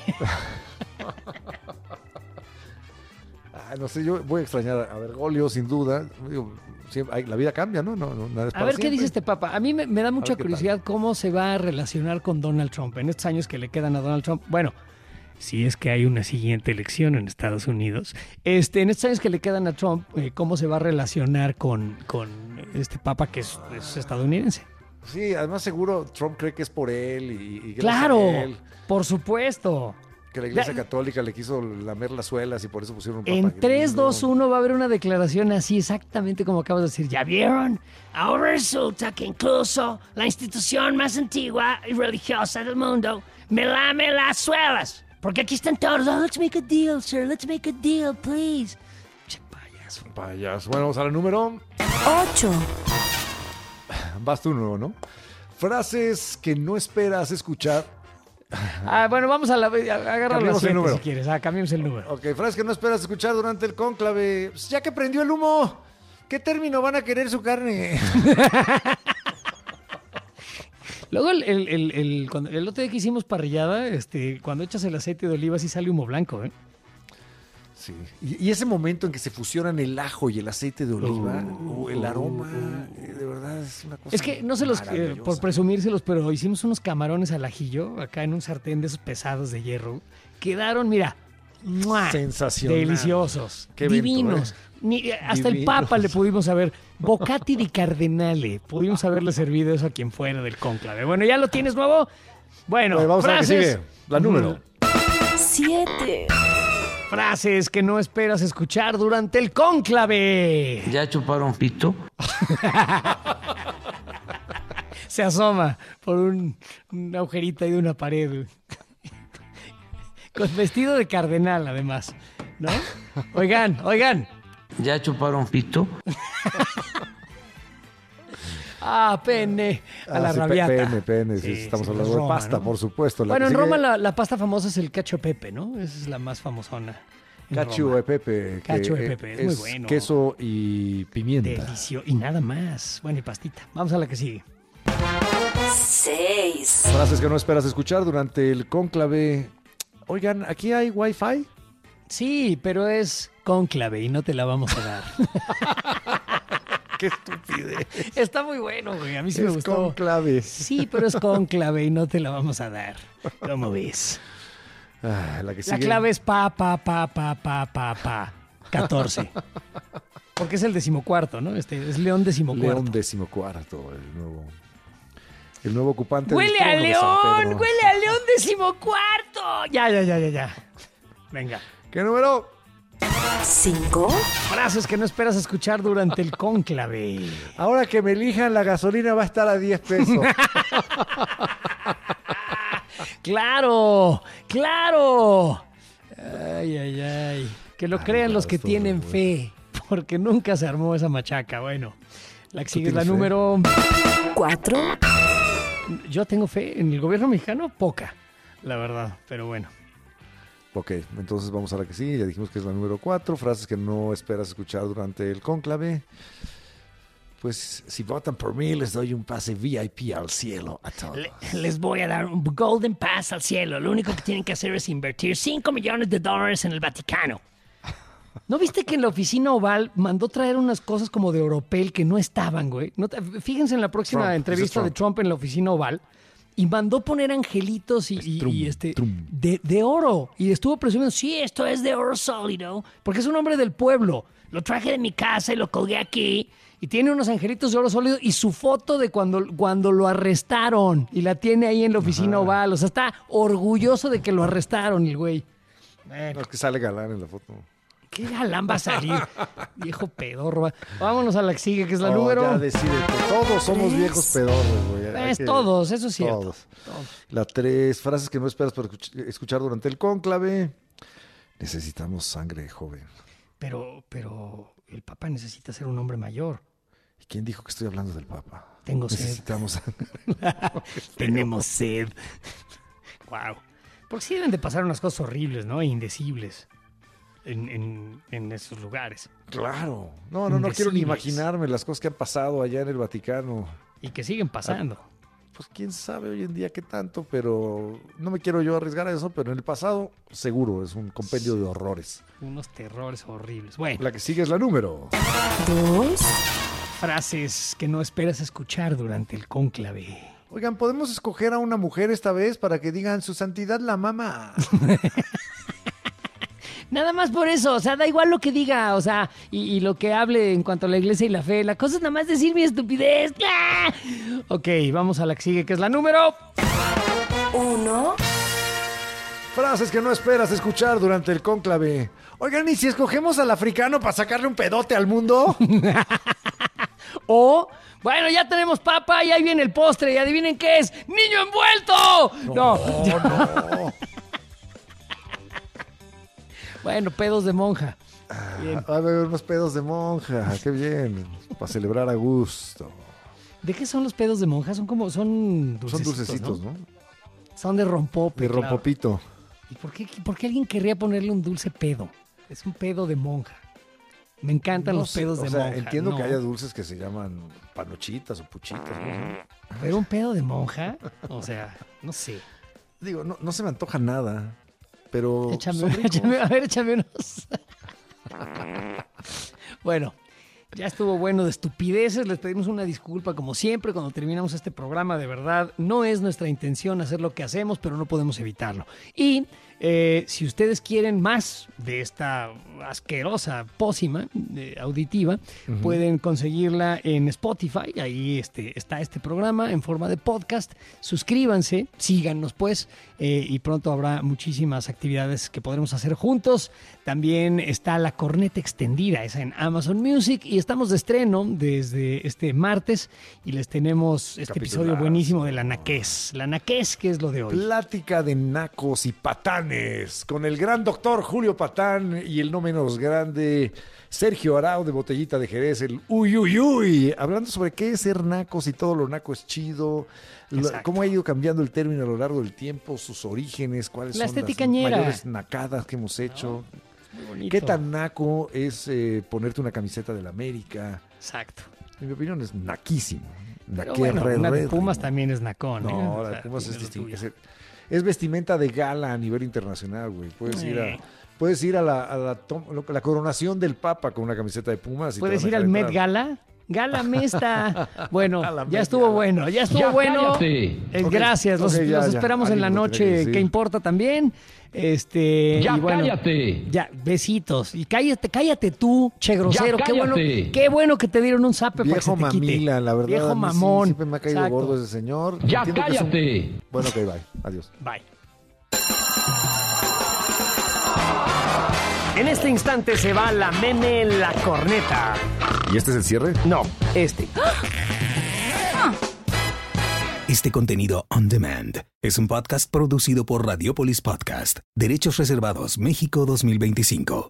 No sé, yo voy a extrañar a Bergoglio, sin duda. Digo, la vida cambia, ¿no? Nada es A para ver, ¿qué siempre. dice este Papa? A mí me da mucha qué curiosidad cómo se va a relacionar con Donald Trump en estos años que le quedan a Donald Trump. Bueno, si es que hay una siguiente elección en Estados Unidos. En estos años que le quedan a Trump, ¿cómo se va a relacionar con este Papa que es estadounidense? Sí, además seguro Trump cree que es por él y gracias ¡Claro! a él, Por supuesto. que la Iglesia Católica le quiso lamer las suelas y por eso pusieron un Papa En gringo. 3, 2, 1 va a haber una declaración así exactamente como acabas de decir. ¿Ya vieron? Ahora resulta que incluso la institución más antigua y religiosa del mundo me lame las suelas. Porque aquí están todos. Oh, let's make a deal, sir. Let's make a deal, please. Che, payaso. Payaso. Bueno, vamos a la número 8. Vas tú, ¿no? Frases que no esperas escuchar. Bueno, vamos a agarrar la Cambiamos el 7 número. si quieres. Cambiemos el número. Ok, frases que no esperas escuchar durante el cónclave. Pues ya que prendió el humo, ¿qué término van a querer su carne? Luego cuando el otro día que hicimos parrillada, cuando echas el aceite de oliva sí sale humo blanco, ¿eh? Sí. Y ese momento en que se fusionan el ajo y el aceite de oliva, el aroma, de verdad es una cosa. Es que no se los, por presumírselos, pero hicimos unos camarones al ajillo acá en un sartén de esos pesados de hierro. Quedaron, mira, ¡mua! Sensacional. Deliciosos, Qué divinos. Hasta el Papa le pudimos haber, Bocati di Cardenale, pudimos haberle servido eso a quien fuera del cónclave. Bueno, ¿ya lo tienes nuevo? Bueno, vamos frases. a ver qué sigue. La número 7. Frases que no esperas escuchar durante el cónclave. ¿Ya chuparon pito? Se asoma por una agujerita ahí de una pared. Con vestido de cardenal, además, ¿no? Oigan. ¿Ya chuparon pito? Pene. A la rabiata. Pene. Sí, estamos hablando de pasta, ¿no? Por supuesto. Bueno, en Roma la pasta famosa es el cacio e pepe, ¿no? Esa es la más famosona. Cacio e pepe. Cacio e pepe, es muy bueno. Queso y pimienta. Delicioso. Y nada más. Bueno, y pastita. Vamos a la que sigue. 6. Frases que no esperas escuchar durante el cónclave. Oigan, ¿aquí hay Wi-Fi? Sí, pero es cónclave y no te la vamos a dar. ¡Qué estupidez! Está muy bueno, güey. A mí sí me gustó. Es cónclave. Sí, pero es cónclave y no te la vamos a dar. ¿Cómo ves? La que sigue. La clave es pa. 14. Porque es el 14, ¿no? Es León 14. León 14, el nuevo ocupante. ¡Huele a León! ¡Huele a León 14! Ya. Venga. ¿Qué número? 5. Frases que no esperas escuchar durante el cónclave. Ahora que me elijan, la gasolina va a estar a 10 pesos. ¡Claro! Ay. Que lo crean los que tienen fe, porque nunca se armó esa machaca. Bueno, la que sigue es la número 4. Yo tengo fe en el gobierno mexicano, poca, la verdad, pero bueno. Ok, entonces vamos a la que sigue. Ya dijimos que es la número 4. Frases que no esperas escuchar durante el cónclave. Pues si votan por mí, les doy un pase VIP al cielo a todos. Les voy a dar un Golden Pass al cielo. Lo único que tienen que hacer es invertir $5 millones en el Vaticano. ¿No viste que en la oficina Oval mandó traer unas cosas como de Oropel que no estaban, güey? Fíjense en la próxima entrevista de Trump en la oficina Oval. Y mandó poner angelitos de oro. Y estuvo presumiendo, sí, esto es de oro sólido, porque es un hombre del pueblo. Lo traje de mi casa y lo colgué aquí. Y tiene unos angelitos de oro sólido y su foto de cuando lo arrestaron. Y la tiene ahí en la oficina Oval. O sea, está orgulloso de que lo arrestaron el güey. No, es que sale galán en la foto. ¿Qué galán va a salir? Viejo pedorro. Vámonos a la que sigue, que es la número... Ya decídete. Todos somos viejos pedorros, güey. Todos, eso es cierto. Todos. La 3. Frases que no esperas por escuchar durante el cónclave. Necesitamos sangre joven. Pero el Papa necesita ser un hombre mayor. ¿Y quién dijo que estoy hablando del Papa? Tengo Necesitamos sangre. Tenemos sed. Wow. Porque sí deben de pasar unas cosas horribles, ¿no? Indecibles. En esos lugares. Claro. No quiero ni imaginarme las cosas que han pasado allá en el Vaticano. Y que siguen pasando. Pues quién sabe hoy en día qué tanto, pero no me quiero yo arriesgar a eso, pero en el pasado seguro es un compendio de horrores. Unos terrores horribles. Bueno. La que sigue es la número 2. Frases que no esperas escuchar durante el cónclave. Oigan, ¿podemos escoger a una mujer esta vez para que digan su santidad la mama? Nada más por eso, o sea, da igual lo que diga, o sea, y lo que hable en cuanto a la iglesia y la fe. La cosa es nada más decir mi estupidez. ¡Ah! Ok, vamos a la que sigue, que es la número 1. Frases que no esperas escuchar durante el cónclave. Oigan, ¿y si escogemos al africano para sacarle un pedote al mundo? O, bueno, ya tenemos papa y ahí viene el postre y adivinen qué es, ¡niño envuelto! No. Bueno, pedos de monja. Bien. A ver, unos pedos de monja, qué bien, para celebrar a gusto. ¿De qué son los pedos de monja? Son dulcecitos, son dulcecitos, ¿no? Son de rompope. De rompopito. Claro. ¿Y por qué alguien querría ponerle un dulce pedo? Es un pedo de monja. Me encantan No los sé, pedos de o sea, monja. entiendo no. que haya dulces que se llaman panochitas o puchitas. ¿no? Pero un pedo de monja, o sea, no sé. Digo, no se me antoja nada, pero Échame, son ricos. échame unos. Bueno, ya estuvo bueno de estupideces. Les pedimos una disculpa, como siempre, cuando terminamos este programa. De verdad, no es nuestra intención hacer lo que hacemos, pero no podemos evitarlo. Y si ustedes quieren más de esta asquerosa pócima auditiva, pueden conseguirla en Spotify. Ahí está este programa en forma de podcast. Suscríbanse, síganos pues, y pronto habrá muchísimas actividades que podremos hacer juntos. También está La Corneta Extendida, esa en Amazon Music, y estamos de estreno desde este martes y les tenemos este episodio buenísimo de la Naqués. La Naqués, ¿qué es lo de hoy? Plática de nacos y patanes con el gran doctor Julio Patán y el no menos grande Sergio Arau de Botellita de Jerez, el uy, uy, uy, hablando sobre qué es ser naco, si todo lo naco es chido, cómo ha ido cambiando el término a lo largo del tiempo, sus orígenes, cuáles La son estética las ñera. mayores nacadas que hemos hecho. Muy bonito. ¿Qué tan naco es ponerte una camiseta del América? Exacto. En mi opinión es naquísimo. Pero bueno, una de Pumas también es nacón. No, ¿eh? la O de sea, Pumas es tiene lo distinta. suyo. Es vestimenta de gala a nivel internacional, güey. Puedes ir a la coronación del Papa con una camiseta de Pumas. Y ¿Puedes te van ir a al dejar Met entrar. Gala? Gala Mesta. Bueno, A la ya Met estuvo Gala. bueno, ya estuvo Ya bueno. cállate. Ok, Gracias, los ok, ya. esperamos en la Alguien lo noche. tiene que decir. ¿Qué importa también? Ya y bueno, cállate. Ya, besitos. Y cállate tú, che grosero. Ya cállate. Qué bueno que te dieron un zape para que se Viejo te quite. mamila, la verdad. Viejo a mí sí, mamón. siempre me ha caído Exacto. gordo ese señor. Ya Entiendo que es un- cállate. Bueno, ok, bye. Adiós. Bye. En este instante se va la meme La Corneta. ¿Y este es el cierre? No, este. Este contenido on demand es un podcast producido por Radiopolis Podcast, Derechos Reservados México 2025.